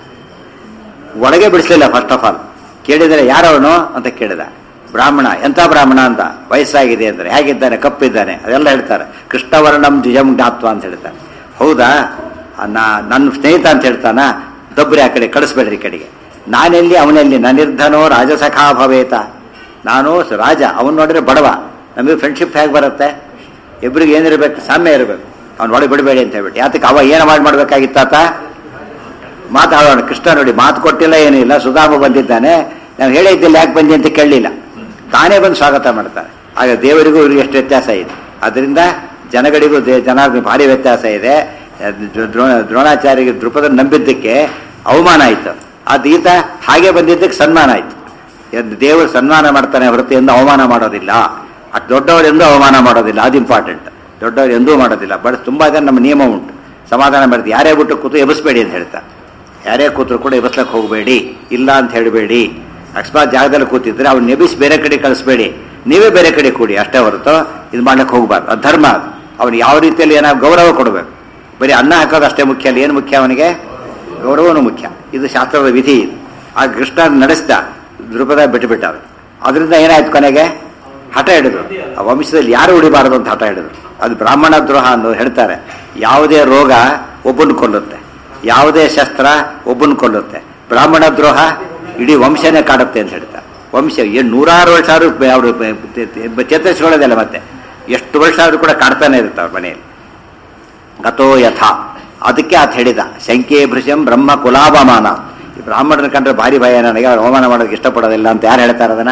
ಒಳಗೆ ಬಿಡಿಸ್ಲಿಲ್ಲ. ಫಸ್ಟ್ ಆಫ್ ಆಲ್ ಕೇಳಿದರೆ ಯಾರವನು ಅಂತ ಕೇಳಿದ. ಬ್ರಾಹ್ಮಣ. ಎಂಥ ಬ್ರಾಹ್ಮಣ ಅಂತ. ವಯಸ್ಸಾಗಿದೆ ಅಂದ್ರೆ. ಹೇಗಿದ್ದಾನೆ? ಕಪ್ಪಿದ್ದಾನೆ. ಅದೆಲ್ಲ ಹೇಳ್ತಾರೆ. ಕೃಷ್ಣವರ್ಣಂ ದ್ವಿಜಂ ಜ್ಞಾತ್ವ ಅಂತ ಹೇಳ್ತಾರೆ. ಹೌದಾ? ನಾ ನನ್ನ ಸ್ನೇಹಿತ ಅಂತ ಹೇಳ್ತಾನ. ದೊಬ್ಬರಿ ಆ ಕಡೆ ಕಳಿಸ್ಬೇಡ್ರಿ ಕಡೆಗೆ. ನಾನೆಲ್ಲಿ ಅವನೆಲ್ಲಿ? ನನಿರ್ಧನೋ ರಾಜಸಖಾ ಭವೇತ. ನಾನು ರಾಜ, ಅವನು ನೋಡಿದ್ರೆ ಬಡವ. ನಮಗೆ ಫ್ರೆಂಡ್ಶಿಪ್ ಹೇಗೆ ಬರುತ್ತೆ? ಇಬ್ಬರಿಗೆ ಏನಿರಬೇಕು? ಸಾಮ್ಯ ಇರಬೇಕು. ಅವ್ನು ಒಳಗೆ ಬಿಡಬೇಡಿ ಅಂತ ಹೇಳ್ಬಿಟ್ಟು. ಯಾತಕ್ಕೆ ಅವ ಏನು ಮಾಡಿ ಮಾಡ್ಬೇಕಾಗಿತ್ತಾತ? ಮಾತಾಡೋಣ. ಕೃಷ್ಣ ನೋಡಿ ಮಾತು ಕೊಟ್ಟಿಲ್ಲ, ಏನಿಲ್ಲ. ಸುಧಾಮ ಬಂದಿದ್ದಾನೆ. ನಾವು ಹೇಳಿದ್ದಿಲ್ಲ ಯಾಕೆ ಬಂದಿ ಅಂತ ಕೇಳಲಿಲ್ಲ. ತಾನೇ ಬಂದು ಸ್ವಾಗತ ಮಾಡ್ತಾರೆ. ಆಗ ದೇವರಿಗೂ ಇವ್ರಿಗೆ ಎಷ್ಟು ವ್ಯತ್ಯಾಸ ಇದೆ. ಅದರಿಂದ ಜನಗಳಿಗೂ ದೇ ಜನಾರ್ಗ ಭಾರಿ ವ್ಯತ್ಯಾಸ ಇದೆ. ದ್ರೋಣ ದ್ರೋಣಾಚಾರ್ಯಗೆ ದ್ರುಪದ ನಂಬಿದ್ದಕ್ಕೆ ಅವಮಾನ ಆಯಿತು. ಅದು ಈತ ಹಾಗೆ ಬಂದಿದ್ದಕ್ಕೆ ಸನ್ಮಾನ ಆಯಿತು. ದೇವರು ಸನ್ಮಾನ ಮಾಡ್ತಾನೆ ಹೊರತು ಎಂದು ಅವಮಾನ ಮಾಡೋದಿಲ್ಲ. ಅದು ದೊಡ್ಡವರೆಂದು ಅವಮಾನ ಮಾಡೋದಿಲ್ಲ. ಅದು ಇಂಪಾರ್ಟೆಂಟ್. ದೊಡ್ಡವರು ಎಂದೂ ಮಾಡೋದಿಲ್ಲ. ಬಟ್ ತುಂಬಾ ಜನ ನಮ್ಮ ನಿಯಮ ಉಂಟು. ಸಮಾಧಾನ ಮಾಡ್ತೀವಿ. ಯಾರೇ ಬಿಟ್ಟು ಕೂತು ಎಬ್ಬಿಸ್ಬೇಡಿ ಅಂತ ಹೇಳ್ತಾರೆ. ಯಾರೇ ಕೂತರು ಕೂಡ ಎಬ್ಬಿಸ್ಲಕ್ಕೆ ಹೋಗಬೇಡಿ, ಇಲ್ಲ ಅಂತ ಹೇಳಬೇಡಿ. ಅಕಸ್ಮಾತ್ ಜಾಗದಲ್ಲಿ ಕೂತಿದ್ರೆ ಅವ್ನು ಎಬ್ಬಿಸಿ ಬೇರೆ ಕಡೆ ಕಳಿಸ್ಬೇಡಿ. ನೀವೇ ಬೇರೆ ಕಡೆ ಕೂಡಿ ಅಷ್ಟೇ ಹೊರತು ಇದು ಮಾಡ್ಲಿಕ್ಕೆ ಹೋಗ್ಬಾರ್ದು. ಅದು ಧರ್ಮ. ಅವ್ನು ಯಾವ ರೀತಿಯಲ್ಲಿ ಏನಾದ್ರು ಗೌರವ ಕೊಡಬೇಕು. ಬರೀ ಅನ್ನ ಹಾಕೋದು ಅಷ್ಟೇ ಮುಖ್ಯ ಅಲ್ಲ. ಏನು ಮುಖ್ಯ? ಅವನಿಗೆ ಗೌರವನೂ ಮುಖ್ಯ. ಇದು ಶಾಸ್ತ್ರದ ವಿಧಿ. ಆ ಕೃಷ್ಣ ನಡೆಸಿದ, ದ್ರುಪದ ಬಿಟ್ಟು ಬಿಟ್ಟ. ಅದರಿಂದ ಏನಾಯ್ತು? ಕೊನೆಗೆ ಹಠ ಹಿಡಿದ್ರು. ಆ ವಂಶದಲ್ಲಿ ಯಾರು ಉಳಿಬಾರದು ಅಂತ ಹಠ ಹಿಡಿದ್ರು. ಅದು ಬ್ರಾಹ್ಮಣ ದ್ರೋಹ ಅಂತ ಹೇಳ್ತಾರೆ. ಯಾವುದೇ ರೋಗ ಒಬ್ಬನ ಕೊಲ್ಲುತ್ತೆ, ಯಾವುದೇ ಶಸ್ತ್ರ ಒಬ್ಬನ ಕೊಲ್ಲುತ್ತೆ. ಬ್ರಾಹ್ಮಣ ದ್ರೋಹ ಇಡೀ ವಂಶನೇ ಕಾಡುತ್ತೆ ಅಂತ ಹೇಳ್ತಾರೆ. ವಂಶ ಏನು ನೂರಾರು ವರ್ಷ ಆದ್ರೂ ಅವರು ಚೇತರಿಸ್ಕೊಳ್ಳೋದಿಲ್ಲ. ಮತ್ತೆ ಎಷ್ಟು ವರ್ಷ ಆದ್ರೂ ಕೂಡ ಕಾಡ್ತಾನೆ ಇರುತ್ತೆ ಅವ್ರ ಮನೆಯಲ್ಲಿ. ಗತೋ ಯಥ. ಅದಕ್ಕೆ ಆತ ಹೇಳಿದ ಶಂಕೆ ಭೃಶಂ ಬ್ರಹ್ಮ ಕುಲಾಪಮಾನ. ಈ ಬ್ರಾಹ್ಮಣನ ಕಂಡ್ರೆ ಭಾರಿ ಭಯ ನನಗೆ, ಅವ್ರು ಅವಮಾನ ಮಾಡೋದಕ್ಕೆ ಇಷ್ಟಪಡೋದಿಲ್ಲ ಅಂತ ಯಾರು ಹೇಳ್ತಾರೆ ಅದನ್ನ?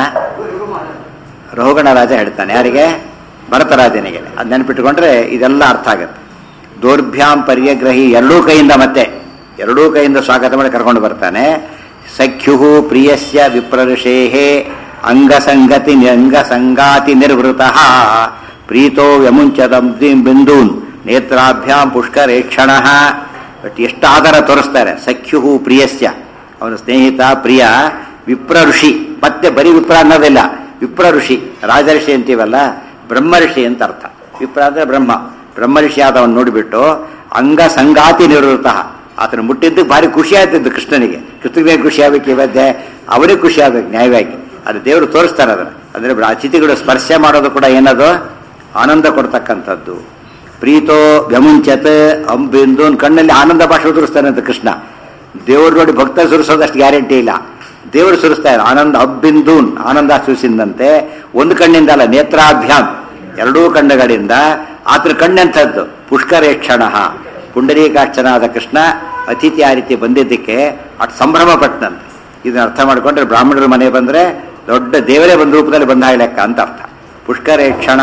ರೋಗಣ ರಾಜ ಹೇಳ್ತಾನೆ. ಯಾರಿಗೆ? ಭರತರಾಜನಿಗೆ. ಅದು ನೆನಪಿಟ್ಟುಕೊಂಡ್ರೆ ಇದೆಲ್ಲ ಅರ್ಥ ಆಗುತ್ತೆ. ದೌರ್ಭ್ಯಾಂ ಪರ್ಯಗ್ರಹಿ, ಎರಡೂ ಕೈಯಿಂದ ಮತ್ತೆ ಎರಡೂ ಕೈಯಿಂದ ಸ್ವಾಗತ ಮಾಡಿ ಕರ್ಕೊಂಡು ಬರ್ತಾನೆ. ಸಖ್ಯು ಪ್ರಿಯಸ್ಯ ವಿಪ್ರಋಷೇಹೇ ಅಂಗಸಂಗತಿ ಅಂಗಸಂಗಾತಿ ನಿರ್ವೃತಃ ಪ್ರೀತೋ ವ್ಯಮುಂಚದಂ ಬಿಂದೂನ್ ನೇತ್ರಾಭ್ಯಾಂ ಪುಷ್ಕರೇಕ್ಷಣ. ಬಟ್ ಎಷ್ಟು ಆಧಾರ ತೋರಿಸ್ತಾರೆ. ಸಖ್ಯು ಪ್ರಿಯಸ್ಯ, ಅವನ ಸ್ನೇಹಿತ ಪ್ರಿಯ. ವಿಪ್ರ ಋಷಿ, ಮತ್ತೆ ಬರೀ ವಿಪ್ರ ಅನ್ನೋದಿಲ್ಲ. ವಿಪ್ರ ಋಷಿ, ರಾಜಋಷಿ ಅಂತೀವಲ್ಲ, ಬ್ರಹ್ಮ ಋಷಿ ಅಂತ ಅರ್ಥ. ವಿಪ್ರ ಅಂದ್ರೆ ಬ್ರಹ್ಮ. ಬ್ರಹ್ಮ ಋಷಿ ಆದವನು ನೋಡಿಬಿಟ್ಟು ಅಂಗ ಸಂಗಾತಿ ನಿವೃತ್ತ. ಆತನ ಮುಟ್ಟಿದ್ದಕ್ಕೆ ಭಾರಿ ಖುಷಿ ಆಗ್ತಿದ್ದು ಕೃಷ್ಣನಿಗೆ. ಕೃಷ್ಣನಿಗೆ ಖುಷಿ ಆಗ್ಬೇಕು, ಇವತ್ತೆ ಅವನಿಗೆ ಖುಷಿ ಆಗ್ಬೇಕು ನ್ಯಾಯವಾಗಿ. ಅದು ದೇವರು ತೋರಿಸ್ತಾರೆ ಅದನ್ನು. ಅಂದ್ರೆ ಅತಿಥಿಗಳು ಸ್ಪರ್ಶ ಮಾಡೋದು ಕೂಡ ಏನದು? ಆನಂದ ಕೊಡ್ತಕ್ಕಂಥದ್ದು. ಪ್ರೀತೋ ವ್ಯಮುಂಚತ್ ಅಂಬಿಂದು ಕಣ್ಣಲ್ಲಿ ಆನಂದ ಭಾಷೆ ಸುರಿಸ್ತಾನೆ ಅಂತ ಕೃಷ್ಣ. ದೇವರು ನೋಡಿ ಭಕ್ತ ಸುರಿಸೋದಷ್ಟು ಗ್ಯಾರಂಟಿ ಇಲ್ಲ. ದೇವರು ಸುರಿಸ್ತಾರೆ ಆನಂದ ಅಬ್ಬಿಂದೂನ್, ಆನಂದ ಸುರಿಸಿದಂತೆ. ಒಂದು ಕಣ್ಣಿಂದ ಅಲ್ಲ, ನೇತ್ರಾಭ್ಯಾಮ್, ಎರಡೂ ಕಣ್ಣುಗಳಿಂದ. ಆತರ ಕಣ್ಣೆಂಥದ್ದು? ಪುಷ್ಕರೇಕ್ಷಣ. ಪುಂಡರೀಕಾಕ್ಷನಾದ ಕೃಷ್ಣ ಅತಿಥಿ ಆ ರೀತಿ ಬಂದಿದ್ದಕ್ಕೆ ಅಷ್ಟು ಸಂಭ್ರಮ ಪಟ್ಟನಂತೆ. ಇದನ್ನ ಅರ್ಥ ಮಾಡಿಕೊಂಡ್ರೆ ಬ್ರಾಹ್ಮಣರ ಮನೆ ಬಂದ್ರೆ ದೊಡ್ಡ ದೇವರೇ ಬಂದ ರೂಪದಲ್ಲಿ ಬಂದ ಲೆಕ್ಕ ಅಂತ ಅರ್ಥ. ಪುಷ್ಕರೇಕ್ಷಣ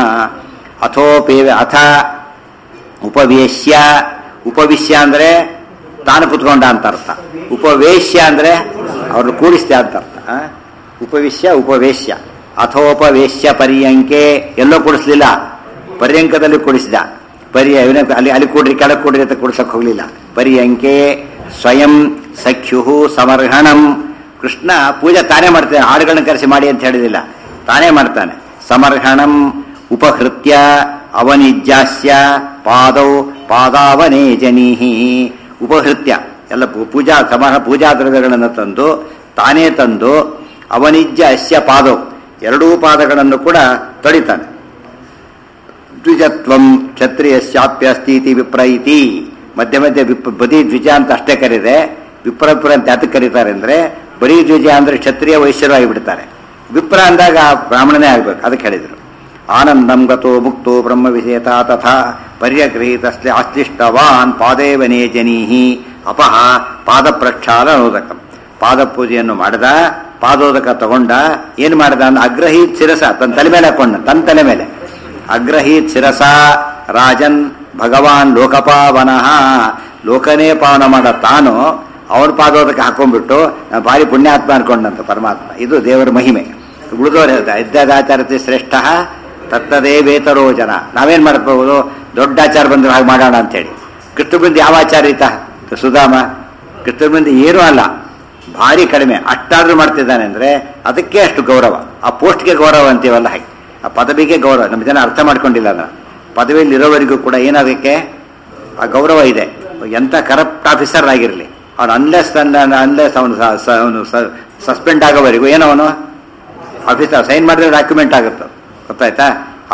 ಅಥೋಪೇವ ಅಥ ಉಪವೇಶ್ಯ. ಉಪವಿಶ್ಯ ಅಂದ್ರೆ ತಾನು ಕುತ್ಕೊಂಡ ಅಂತ ಅರ್ಥ. ಉಪವೇಶ್ಯ ಅಂದ್ರೆ ಅವ್ರನ್ನ ಕೂಡಿಸ್ತ ಅಂತ ಅರ್ಥ. ಉಪವಿಶ್ಯ ಉಪವೇಶ್ಯ. ಅಥೋಪವೇಶ್ಯ ಪರ್ಯಂಕೆ. ಎಲ್ಲೋ ಕೂಡಿಸ್ಲಿಲ್ಲ, ಪರ್ಯಂಕದಲ್ಲಿ ಕೂಡಿಸಿದ. ಪರ್ಯ ಅಲ್ಲಿ ಅಲ್ಲಿ ಕೂಡ್ರಿ ಕೆಳಗೆ ಕೂಡ್ರಿ ಅಂತ ಕೂಡಿಸಕ್ ಹೋಗ್ಲಿಲ್ಲ. ಪರ್ಯಂಕೆ ಸ್ವಯಂ ಸಖ್ಯು ಸಮರ್ಹಣಂ. ಕೃಷ್ಣ ಪೂಜೆ ತಾನೇ ಮಾಡ್ತಾನೆ, ಹಾಡುಗಳನ್ನ ಕರೆಸಿ ಮಾಡಿ ಅಂತ ಹೇಳಿದಿಲ್ಲ, ತಾನೇ ಮಾಡ್ತಾನೆ. ಸಮರ್ಹಣಂ ಉಪಹೃತ್ಯ ಅವನಿಜ್ಜಾಸ್ಯ ಪಾದೌ ಪಾದಾವನೇ ಜನೀಹಿ. ಉಪಹೃತ್ಯ ಎಲ್ಲ ಪೂಜಾ ಸಮರ್ಹ ಪೂಜಾ ದ್ರವ್ಯಗಳನ್ನು ತಂದು ತಾನೇ ತಂದು ಅವನಿಜ್ಜ ಅಸ್ಯ ಪಾದೌ, ಎರಡೂ ಪಾದಗಳನ್ನು ಕೂಡ ತೊಳಿತಾನೆ. ದ್ವಿಜತ್ವಂ ಕ್ಷತ್ರಿಯಸ್ಯಾಪ್ಯಸ್ತೀತಿ ವಿಪ್ರೈತಿ. ಮಧ್ಯ ಮಧ್ಯೆ ವಿಪ್ ಬದಿ ದ್ವಿಜ ಅಂತ ಅಷ್ಟೇ ಕರೀದೆ. ವಿಪ್ರಪುರ ಅಂತ ಯಾತಕ್ಕೆ ಕರೀತಾರೆ ಅಂದ್ರೆ ಬರೀ ದ್ವಿಜ ಅಂದ್ರೆ ಕ್ಷತ್ರಿಯ ವೈಶ್ಯರು ಆಗಿಬಿಡ್ತಾರೆ. ವಿಪ್ರ ಅಂದಾಗ ಬ್ರಾಹ್ಮಣನೇ ಆಗ್ಬೇಕು, ಅದಕ್ಕೆ ಹೇಳಿದ್ರು. ಆನಂದಂ ಗತೋ ಮುಕ್ತೋ ಬ್ರಹ್ಮ ವಿಷೇತ ತಥಾ ಪರ್ಯಗೃಹೀತಸ್ಯ ಆಶ್ಲಿಷ್ಟವಾನ್ ಪಾದೇವನೇ ಜನೀಹಿ ಅಪಹ ಪಾದ ಪ್ರಕ್ಷಾಲನೋದಕಂ. ಪಾದ ಪೂಜೆಯನ್ನು ಮಾಡಿದ, ಪಾದೋದಕ ತಗೊಂಡ, ಏನ್ ಮಾಡಿದ ಅಂದ್ರೆ ಅಗ್ರಹೀತ್ ಶಿರಸ ತನ್ನ ತಲೆ ಮೇಲೆ ಹಾಕೊಂಡ, ತನ್ನ ತಲೆ ಮೇಲೆ ಅಗ್ರಹೀತ್ ಶಿರಸ ರಾಜನ್ ಭಗವಾನ್ ಲೋಕಪಾವನಃ. ಲೋಕನೇ ಪಾವನ ಮಾಡ ತಾನು ಅವನ ಪಾದೋದಕ್ಕೆ ಹಾಕೊಂಡ್ಬಿಟ್ಟು ನಾನು ಭಾರಿ ಪುಣ್ಯಾತ್ಮ ಅನ್ಕೊಂಡಂತ ಪರಮಾತ್ಮ. ಇದು ದೇವರ ಮಹಿಮೆ. ಉಳಿದವರು ಹೇಳ್ತಾರೆ ಇದ್ದಾಚಾರತೆ ಶ್ರೇಷ್ಠ ತತ್ತದೇ ವೇತರೋ ಜನ. ನಾವೇನ್ ಮಾಡ್ಬೋದು, ದೊಡ್ಡ ಆಚಾರ ಬಂದ್ರೆ ಹಾಗೆ ಮಾಡೋಣ ಅಂತೇಳಿ. ಕೃಷ್ಣ ಬಂದು ಯಾವ ಆಚಾರ ಈತ ಸುಧಾಮ? ಕೃಷ್ಣ ಬಂದು ಏನೂ ಅಲ್ಲ, ಭಾರಿ ಕಡಿಮೆ. ಅಷ್ಟಾದ್ರೂ ಮಾಡ್ತಿದ್ದಾನೆ ಅಂದ್ರೆ ಅದಕ್ಕೆ ಅಷ್ಟು ಗೌರವ. ಆ ಪೋಸ್ಟ್ಗೆ ಗೌರವ ಅಂತೀವಲ್ಲ ಹಾಗೆ, ಆ ಪದವಿಗೆ ಗೌರವ. ನಮ್ಮ ಜನ ಅರ್ಥ ಮಾಡ್ಕೊಂಡಿಲ್ಲ ಅದನ್ನ. ಪದವಿಯಲ್ಲಿ ಇರೋವರೆಗೂ ಕೂಡ ಏನಾಗಕ್ಕೆ ಆ ಗೌರವ ಇದೆ. ಎಂತ ಕರಪ್ಟ್ ಆಫೀಸರ್ ಆಗಿರಲಿ, ಅವನು ಅನ್ಲೆಸ್ ಅನ್ಲೆಸ್ ಅವನು ಅವನು ಸಸ್ಪೆಂಡ್ ಆಗೋವರೆಗೂ ಏನವನು ಆಫೀಸರ್ ಸೈನ್ ಮಾಡಿದ್ರೆ ಡಾಕ್ಯುಮೆಂಟ್ ಆಗುತ್ತೆ, ಗೊತ್ತಾಯ್ತಾ?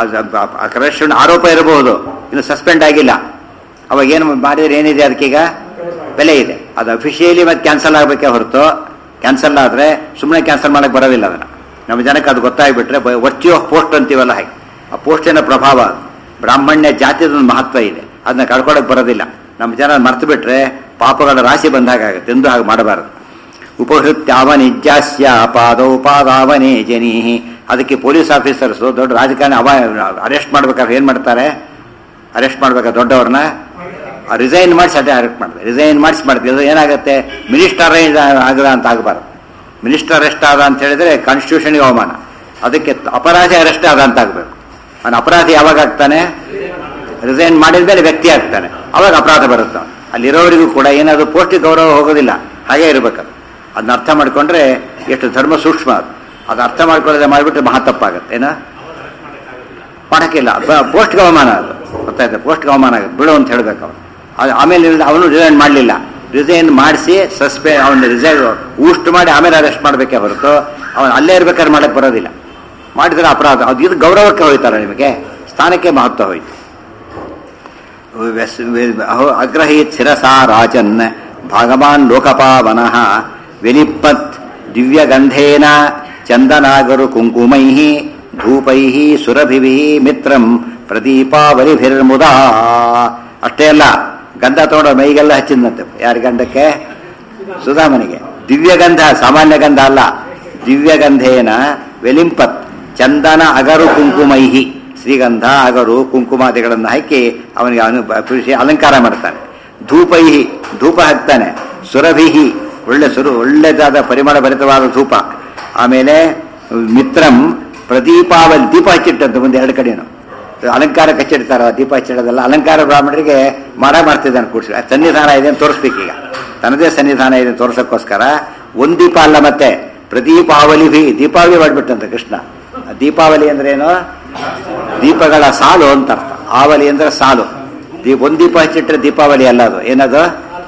ಕರಪ್ಷನ್ ಆರೋಪ ಇರಬಹುದು, ಇನ್ನು ಸಸ್ಪೆಂಡ್ ಆಗಿಲ್ಲ. ಅವಾಗ ಏನು ಮಾಡಿದ್ರೆ ಏನಿದೆ ಅದಕ್ಕೀಗ ಬೆಲೆ ಇದೆ. ಅದು ಅಫಿಷಿಯಲಿ ಮತ್ತೆ ಕ್ಯಾನ್ಸಲ್ ಆಗಬೇಕೇ ಹೊರತು, ಕ್ಯಾನ್ಸಲ್ ಆದರೆ ಸುಮ್ಮನೆ ಕ್ಯಾನ್ಸಲ್ ಮಾಡಕ್ಕೆ ಬರೋದಿಲ್ಲ. ಅದನ್ನು ನಮ್ಮ ಜನಕ್ಕೆ ಅದು ಗೊತ್ತಾಗ್ಬಿಟ್ರೆ ವರ್ಚ್ಯೂ ಆಫ್ ಪೋಸ್ಟ್ ಅಂತೀವಲ್ಲ ಹಾಗೆ, ಆ ಪೋಸ್ಟಿನ ಪ್ರಭಾವ, ಬ್ರಾಹ್ಮಣ್ಯ ಜಾತಿಯದೊಂದು ಮಹತ್ವ ಇದೆ, ಅದನ್ನ ಕಳ್ಕೊಳಕ್ಕೆ ಬರೋದಿಲ್ಲ. ನಮ್ಮ ಜನ ಮರ್ತು ಬಿಟ್ರೆ ಪಾಪಗಳ ರಾಶಿ ಬಂದಾಗುತ್ತೆ. ಎಂದು ಹಾಗೆ ಮಾಡಬಾರದು. ಉಪಹೃತ್ಯಾವನಿಜ್ಯಾಸ್ಯ ಪಾದೌ ಪಾದಾವನೇ ಜನೀಹಿ. ಅದಕ್ಕೆ ಪೊಲೀಸ್ ಆಫೀಸರ್ಸು ದೊಡ್ಡ ರಾಜಕಾರಣಿ ಅವ ಅರೆಸ್ಟ್ ಮಾಡ್ಬೇಕಾದ್ರೆ ಏನ್ ಮಾಡ್ತಾರೆ? ಅರೆಸ್ಟ್ ಮಾಡ್ಬೇಕಾದ್ರೆ ದೊಡ್ಡವ್ರನ್ನ ರಿಸೈನ್ ಮಾಡಿಸಿ ಅದೇ ಅರೆಸ್ಟ್ ಮಾಡ್ತಾರೆ. ರಿಸೈನ್ ಮಾಡಿಸಿ ಮಾಡ್ತೀವಿ. ಏನಾಗುತ್ತೆ? ಮಿನಿಸ್ಟರ್ ಅರೆಸ್ಟ್ ಆಗದ ಅಂತ ಆಗಬಾರ್ದು. ಮಿನಿಸ್ಟರ್ ಅರೆಸ್ಟ್ ಆದ ಅಂತ ಹೇಳಿದ್ರೆ ಕಾನ್ಸ್ಟಿಟ್ಯೂಷನ್ಗೆ ಅವಮಾನ. ಅದಕ್ಕೆ ಅಪರಾಧಿ ಅರೆಸ್ಟ್ ಆದ ಅಂತ ಆಗಬೇಕು. ಅವನ ಅಪರಾಧಿ ಯಾವಾಗ ಆಗ್ತಾನೆ? ರಿಸೈನ್ ಮಾಡಿದ ಮೇಲೆ ವ್ಯಕ್ತಿ ಆಗ್ತಾನೆ, ಅವಾಗ ಅಪರಾಧ ಬರುತ್ತೆ. ಅಲ್ಲಿರೋವರಿಗೂ ಕೂಡ ಏನಾದ್ರು ಪೋಸ್ಟಿಗೆ ಗೌರವ ಹೋಗೋದಿಲ್ಲ, ಹಾಗೇ ಇರಬೇಕು. ಅದನ್ನ ಅರ್ಥ ಮಾಡ್ಕೊಂಡ್ರೆ ಎಷ್ಟು ಧರ್ಮ ಸೂಕ್ಷ್ಮ ಅದು. ಅದು ಅರ್ಥ ಮಾಡ್ಕೊಳ್ಳೋದೇ ಮಾಡಿಬಿಟ್ರೆ ಮಹಾ ತಪ್ಪಾಗತ್ತೆ. ಏನ ಮಾಡಕ್ಕಿಲ್ಲ, ಪೋಸ್ಟ್ಗೆ ಅವಮಾನ ಅದು, ಗೊತ್ತಾಯ್ತು? ಪೋಸ್ಟ್ಗೆ ಅವಮಾನ ಆಗುತ್ತೆ, ಬಿಡು ಅಂತ ಹೇಳ್ಬೇಕು ಅವನು. ಅದು ಆಮೇಲೆ ಅವನು ರಿಸೈನ್ ಮಾಡಲಿಲ್ಲ, ರಿಸೈನ್ ಮಾಡಿಸಿ ಸಸ್ಪೆ ಅವನು ರಿಸೈನ್ ಊಸ್ಟ್ ಮಾಡಿ ಆಮೇಲೆ ಅರೆಸ್ಟ್ ಮಾಡಬೇಕೇ ಹೊರತು ಅವನು ಅಲ್ಲೇ ಇರ್ಬೇಕಾದ್ರೆ ಮಾಡಕ್ಕೆ ಬರೋದಿಲ್ಲ. ಮಾಡಿದ್ರೆ ಅಪರಾಧ. ಅದು ಇದು ಗೌರವಕ್ಕೆ ಹೋಯ್ತಲ್ಲ, ನಿಮಗೆ ಸ್ಥಾನಕ್ಕೆ ಮಹತ್ವ ಹೋಯ್ತು. ಅಗ್ರಹೀತ್ ಶಿರಸಾ ರಾಜನ್ ಭಗವಾನ್ ಲೋಕಪಾವನಃ ವಿಲಿಪ್ಪತ್ ದಿವ್ಯಗಂಧೇನ ಚಂದನಾಗರು ಕುಂಕುಮೈ ಧೂಪೈ ಸುರಭಿಭಿ ಮಿತ್ರಂ ಪ್ರದೀಪಾವಲಿಭಿರ್ಮುದಾ. ಅಷ್ಟೇ ಅಲ್ಲ, ಗಂಧ ತಗೊಂಡು ಮೈಗೆಲ್ಲ ಹಚ್ಚಿದಂತೆ. ಯಾರ ಗಂಧಕ್ಕೆ? ಸುಧಾಮನಿಗೆ. ದಿವ್ಯಗಂಧ, ಸಾಮಾನ್ಯ ಗಂಧ ಅಲ್ಲ, ದಿವ್ಯಗಂಧೇನ ವಿಲಿಂಪತ್ ಚಂದನ ಅಗರು ಕುಂಕುಮೈಹಿ. ಶ್ರೀಗಂಧ ಅಗರು ಕುಂಕುಮಾದಿಗಳನ್ನು ಹಾಕಿ ಅವನಿಗೆ ಅನು ಅಲಂಕಾರ ಮಾಡ್ತಾನೆ. ಧೂಪೈಹಿ, ಧೂಪ ಹಾಕ್ತಾನೆ. ಸುರಭಿಹಿ, ಒಳ್ಳೆ ಸುರು ಒಳ್ಳೆದಾದ ಪರಿಮಳ ಭರಿತವಾದ ಧೂಪ. ಆಮೇಲೆ ಮಿತ್ರಂ ಪ್ರದೀಪಾವಲಿ, ದೀಪ ಹಚ್ಚಿಟ್ಟಂತೆ ಮುಂದೆ ಎರಡು ಕಡೆನು ಅಲಂಕಾರ ಕಚ್ಚಿಡ್ತಾರ. ದೀಪ ಹಚ್ಚಿಡೋದಲ್ಲ, ಅಲಂಕಾರ ಬ್ರಾಹ್ಮಣರಿಗೆ ಮಾಡ ಮಾಡ್ತಿದ್ದಾನೆ ಕೂಡಿಸಿ. ಸನ್ನಿಧಾನ ಇದೆ ಅಂತ ತೋರಿಸ್ಬೇಕೀಗ, ತನ್ನದೇ ಸನ್ನಿಧಾನ ಇದೆ ತೋರ್ಸಕ್ಕೋಸ್ಕರ ಒಂದು ದೀಪ ಅಲ್ಲ, ಮತ್ತೆ ಪ್ರದೀಪಾವಲಿ ಭಿ, ದೀಪಾವಳಿ ಮಾಡ್ಬಿಟ್ಟಂತೆ ಕೃಷ್ಣ. ದೀಪಾವಳಿ ಅಂದ್ರೆ ಏನು? ದೀಪಗಳ ಸಾಲು ಅಂತ ಅರ್ಥ. ಆವಲಿ ಅಂದ್ರೆ ಸಾಲು. ದೀಪ ಒಂದ್ ದೀಪ ಹಚ್ಚಿಟ್ರೆ ದೀಪಾವಳಿ ಅಲ್ಲ, ಅದು ಏನದು?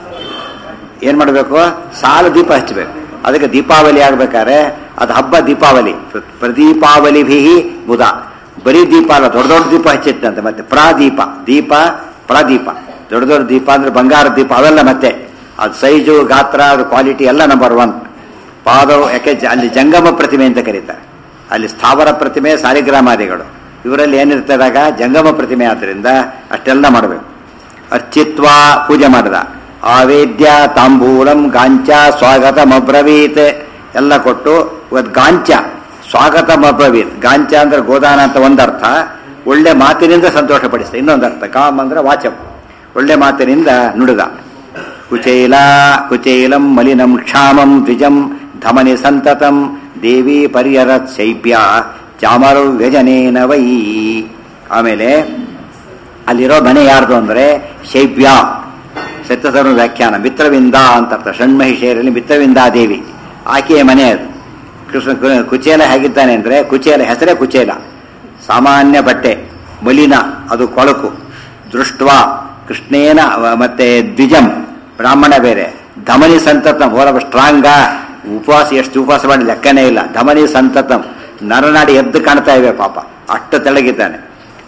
ಏನ್ ಮಾಡ್ಬೇಕು? ಸಾಲು ದೀಪ ಹಚ್ಚಬೇಕು. ಅದಕ್ಕೆ ದೀಪಾವಳಿ ಆಗ್ಬೇಕಾದ್ರೆ ಅದು ಹಬ್ಬ ದೀಪಾವಳಿ. ಪ್ರದೀಪಾವಲಿ ಭಿ ಬುಧ. ಬರೀ ದೀಪ ಅಲ್ಲ, ದೊಡ್ಡ ದೊಡ್ಡ ದೀಪ ಹಚ್ಚಿಟ್ಟಂತೆ. ಮತ್ತೆ ಪ್ರಾದೀಪ, ದೀಪ ಪ್ರದೀಪ, ದೊಡ್ಡ ದೊಡ್ಡ ದೀಪ ಅಂದ್ರೆ ಬಂಗಾರ ದೀಪ, ಅವೆಲ್ಲ ಮತ್ತೆ ಅದು ಸೈಜು ಗಾತ್ರ ಅದು ಕ್ವಾಲಿಟಿ ಎಲ್ಲ ನಂಬರ್ ಒನ್. ಪಾದವು ಯಾಕೆ ಅಲ್ಲಿ ಜಂಗಮ ಪ್ರತಿಮೆ ಅಂತ ಕರೀತಾರೆ. ಅಲ್ಲಿ ಸ್ಥಾವರ ಪ್ರತಿಮೆ, ಸಾಲಿಗ್ರಾಮಾದಿಗಳು, ಇವರಲ್ಲಿ ಏನಿರ್ತದಾಗ ಜಂಗಮ ಪ್ರತಿಮೆ. ಆದ್ದರಿಂದ ಅಷ್ಟೆಲ್ಲ ಮಾಡಬೇಕು. ಅರ್ಚಿತ್ವ, ಪೂಜೆ ಮಾಡಿದ. ಆವೇದ್ಯ ತಾಂಬೂಲಂ ಗಾಂಚ ಸ್ವಾಗತಮಬ್ರವೀತ್ ಎಲ್ಲ ಕೊಟ್ಟು ಇವತ್ತು ಗಾಂಚ ಸ್ವಾಗತಮಬ್ರವೀತ್. ಗಾಂಚ ಅಂದ್ರೆ ಗೋದಾನ ಅಂತ ಒಂದರ್ಥ, ಒಳ್ಳೆ ಮಾತಿನಿಂದ ಸಂತೋಷಪಡಿಸಿದ. ಇನ್ನೊಂದರ್ಥ ಕಾಮ್ ಅಂದ್ರೆ ವಾಚಂ, ಒಳ್ಳೆ ಮಾತಿನಿಂದ ನುಡಿದ. ಕುಚೈಲ ಕುಚೈಲಂ ಮಲಿನಂ ಕ್ಷಾಮಂ ದ್ವಿಜಂ ಧಮನಿ ಸಂತತಂ ದೇವಿ ಪರ್ಯರತ್ ಶೈಬ್ಯ ಚಾಮರು ವ್ಯಜನೇನ ವೈ. ಆಮೇಲೆ ಅಲ್ಲಿರೋ ಮನೆ ಯಾರ್ದು ಅಂದ್ರೆ ಶೈಬ್ಯ, ಸತ್ಯಧರ್ಮ ವ್ಯಾಖ್ಯಾನ, ಮಿತ್ರವಿಂದ ಅಂತ ಅರ್ಥ. ಷಣ್ಮಹಿಷೆಯರಲ್ಲಿ ಮಿತ್ರವಿಂದಾ ದೇವಿ, ಆಕೆಯ ಮನೆ ಅದು. ಕೃಷ್ಣ ಕುಚೇಲ ಹೇಗಿದ್ದಾನೆ ಅಂದ್ರೆ, ಕುಚೇಲ ಹೆಸರೇ ಕುಚೇಲ, ಸಾಮಾನ್ಯ ಬಟ್ಟೆ, ಮಲಿನ ಅದು ಕೊಳಕು. ದೃಷ್ಟ್ವ ಕೃಷ್ಣೇನ, ಮತ್ತೆ ದ್ವಿಜಂ ಬ್ರಾಹ್ಮಣ ಬೇರೆ, ಧಮನಿ ಸಂತತಂ ಹೊರ ಸ್ಟ್ರಾಂಗ, ಉಪವಾಸ ಎಷ್ಟು ಉಪವಾಸ ಮಾಡಿ ಲೆಕ್ಕನೇ ಇಲ್ಲ. ಧಮನಿ ಸಂತತಂ, ನರನಾಡಿ ಎದ್ದು ಕಾಣ್ತಾ ಇವೆ ಪಾಪ, ಅಷ್ಟು ತೆಳಗಿದ್ದಾನೆ.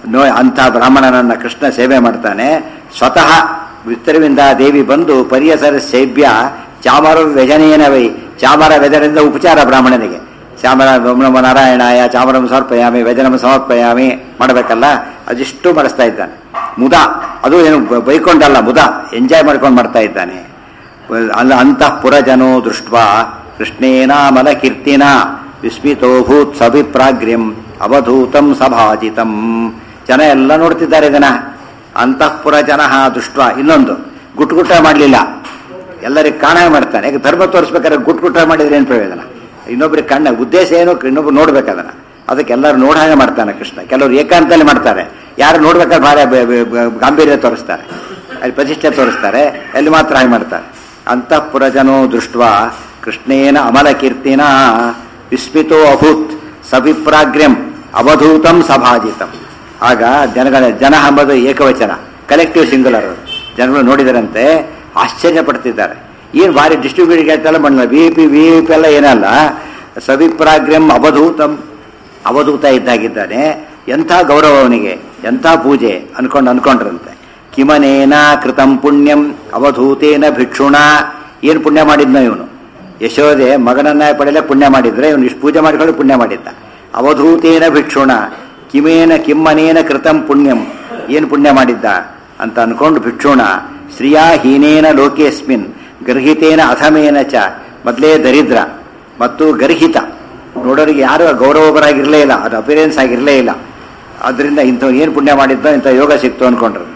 ನೋ ಅಂಥ ಬ್ರಾಹ್ಮಣನನ್ನ ಕೃಷ್ಣ ಸೇವೆ ಮಾಡ್ತಾನೆ. ಸ್ವತಃ ವಿತ್ರವಿಂದ ದೇವಿ ಬಂದು ಪರಿಯಸರ ಸೇವ್ಯ ಚಾಮರ ವ್ಯಜನೇನ ವೈ, ಚಾಮರ ವ್ಯಜನದಿಂದ ಉಪಚಾರ ಬ್ರಾಹ್ಮಣನಿಗೆ. ಚಾಮರ ನಮ ನಾರಾಯಣಾಯ ಚಾಮರಂ ಸಮರ್ಪಯಾಮಿ ವ್ಯಜನಂ ಸಮರ್ಪಯಾಮಿ ಮಾಡಬೇಕಲ್ಲ, ಅದಿಷ್ಟು ಮಾಡಿಸ್ತಾ ಇದ್ದಾನೆ. ಮುದ ಅದು ಏನು ಬೈಕೊಂಡಲ್ಲ, ಮುದ ಎಂಜಾಯ್ ಮಾಡ್ಕೊಂಡು ಮಾಡ್ತಾ ಇದ್ದಾನೆ. ಅಲ್ಲ ಅಂತಃಪುರಜನೋ ದೃಷ್ಟ ಕೃಷ್ಣೇನಾಮಲ ಕೀರ್ತಿನ ವಿಸ್ಮಿತೋಭೂತ್ ಸಭಿಪ್ರಾಗ್ರ್ಯಂ ಅವಧೂತಂ ಸಭಾಜಿತಂ. ಜನ ಎಲ್ಲ ನೋಡ್ತಿದ್ದಾರೆ ಇದನ್ನ. ಅಂತಃಪುರ ಜನ ದೃಷ್ಟ, ಇನ್ನೊಂದು ಗುಟ್ಗುಟ ಮಾಡಲಿಲ್ಲ, ಎಲ್ಲರಿಗೆ ಕಾಣ ಮಾಡ್ತಾನೆ. ಯಾಕೆ ಧರ್ಮ ತೋರಿಸ್ಬೇಕಾದ್ರೆ ಗುಟ್ಗುಟ ಮಾಡಿದ್ರೆ ಏನು ಪ್ರಯೋಜನ? ಇನ್ನೊಬ್ರಿಗೆ ಕಣ್ಣ ಉದ್ದೇಶ ಏನು, ಇನ್ನೊಬ್ರು ನೋಡ್ಬೇಕದನ್ನ. ಅದಕ್ಕೆ ಎಲ್ಲರೂ ನೋಡ ಹಾಗೆ ಮಾಡ್ತಾನೆ ಕೃಷ್ಣ. ಕೆಲವರು ಏಕಾಂತದಲ್ಲಿ ಮಾಡ್ತಾರೆ, ಯಾರು ನೋಡ್ಬೇಕಾದ್ರೆ ಭಾಳ ಗಾಂಭೀರ್ಯ ತೋರಿಸ್ತಾರೆ, ಅಲ್ಲಿ ಪ್ರತಿಷ್ಠೆ ತೋರಿಸ್ತಾರೆ, ಎಲ್ಲಿ ಮಾತ್ರ ಹಾಗೆ ಮಾಡ್ತಾರೆ. ಅಂತಃಪುರಜನೋ ದೃಷ್ಟ ಕೃಷ್ಣೇನ ಅಮಲ ಕೀರ್ತಿನ ವಿಸ್ಮಿತೋ ಅಭೂತ್ ಸವಿಪ್ರಾಗ್ರ್ಯಂ ಅವಧೂತಂ ಸಭಾಜಿತಂ. ಆಗ ಜನಗಳ ಜನ ಎಂಬುದು ಏಕವಚನ, ಕಲೆಕ್ಟಿವ್ ಸಿಂಗುಲರ್. ಜನಗಳು ನೋಡಿದರಂತೆ ಆಶ್ಚರ್ಯ ಪಡ್ತಿದ್ದಾರೆ. ಏನು ಭಾರಿ ಡಿಸ್ಟ್ರಿಬ್ಯೂಟ್ ಹೇಳ್ತಲ್ಲ ಮಾಡಲ್ಲ, ವಿ ಪಿ ವಿ ಪಿ ಎಲ್ಲ ಏನಲ್ಲ, ಸವಿಪ್ರಾಗ್ರ್ಯಂ ಅವಧೂತಂ, ಅವಧೂತ ಇದ್ದಾಗಿದ್ದಾನೆ. ಎಂಥ ಗೌರವ ಅವನಿಗೆ, ಎಂಥ ಪೂಜೆ ಅನ್ಕೊಂಡು ಅನ್ಕೊಂಡ್ರಂತೆ. ಕಿಮನೇನ ಕೃತಂ ಪುಣ್ಯಂ ಅವಧೂತೇನ ಭಿಕ್ಷುಣ. ಏನು ಪುಣ್ಯ ಮಾಡಿದ್ನ ಇವನು? ಯಶೋದೆ ಮಗನನ್ನ ಪಡೆಯಲೇ ಪುಣ್ಯ ಮಾಡಿದ್ರೆ ಇವನು ಇಷ್ಟು ಪೂಜೆ ಮಾಡಿಕೊಂಡು ಪುಣ್ಯ ಮಾಡಿದ್ದ. ಅವಧೂತೇನ ಭಿಕ್ಷುಣ ಕಿಮೇನ ಕಿಮ್ಮನೇನ ಕೃತಂ ಪುಣ್ಯಂ, ಏನು ಪುಣ್ಯ ಮಾಡಿದ್ದ ಅಂತ ಅನ್ಕೊಂಡು ಭಿಕ್ಷುಣ ಶ್ರಿಯಾ ಹೀನೇನ ಲೋಕೇಸ್ಮಿನ್ ಗರ್ಹಿತೇನ ಅಧಮೇನ ಚ. ಮೊದಲೇ ದರಿದ್ರ ಮತ್ತು ಗರ್ಹಿತ, ನೋಡೋರಿಗೆ ಯಾರು ಗೌರವಪರಾಗಿರಲೇ ಇಲ್ಲ, ಅದು ಅಪಿರಿಯನ್ಸ್ ಆಗಿರಲೇ ಇಲ್ಲ. ಅದರಿಂದ ಇಂಥವ್ರು ಏನು ಪುಣ್ಯ ಮಾಡಿದ್ದ, ಇಂಥ ಯೋಗ ಸಿಕ್ತು ಅನ್ಕೊಂಡ್ರು.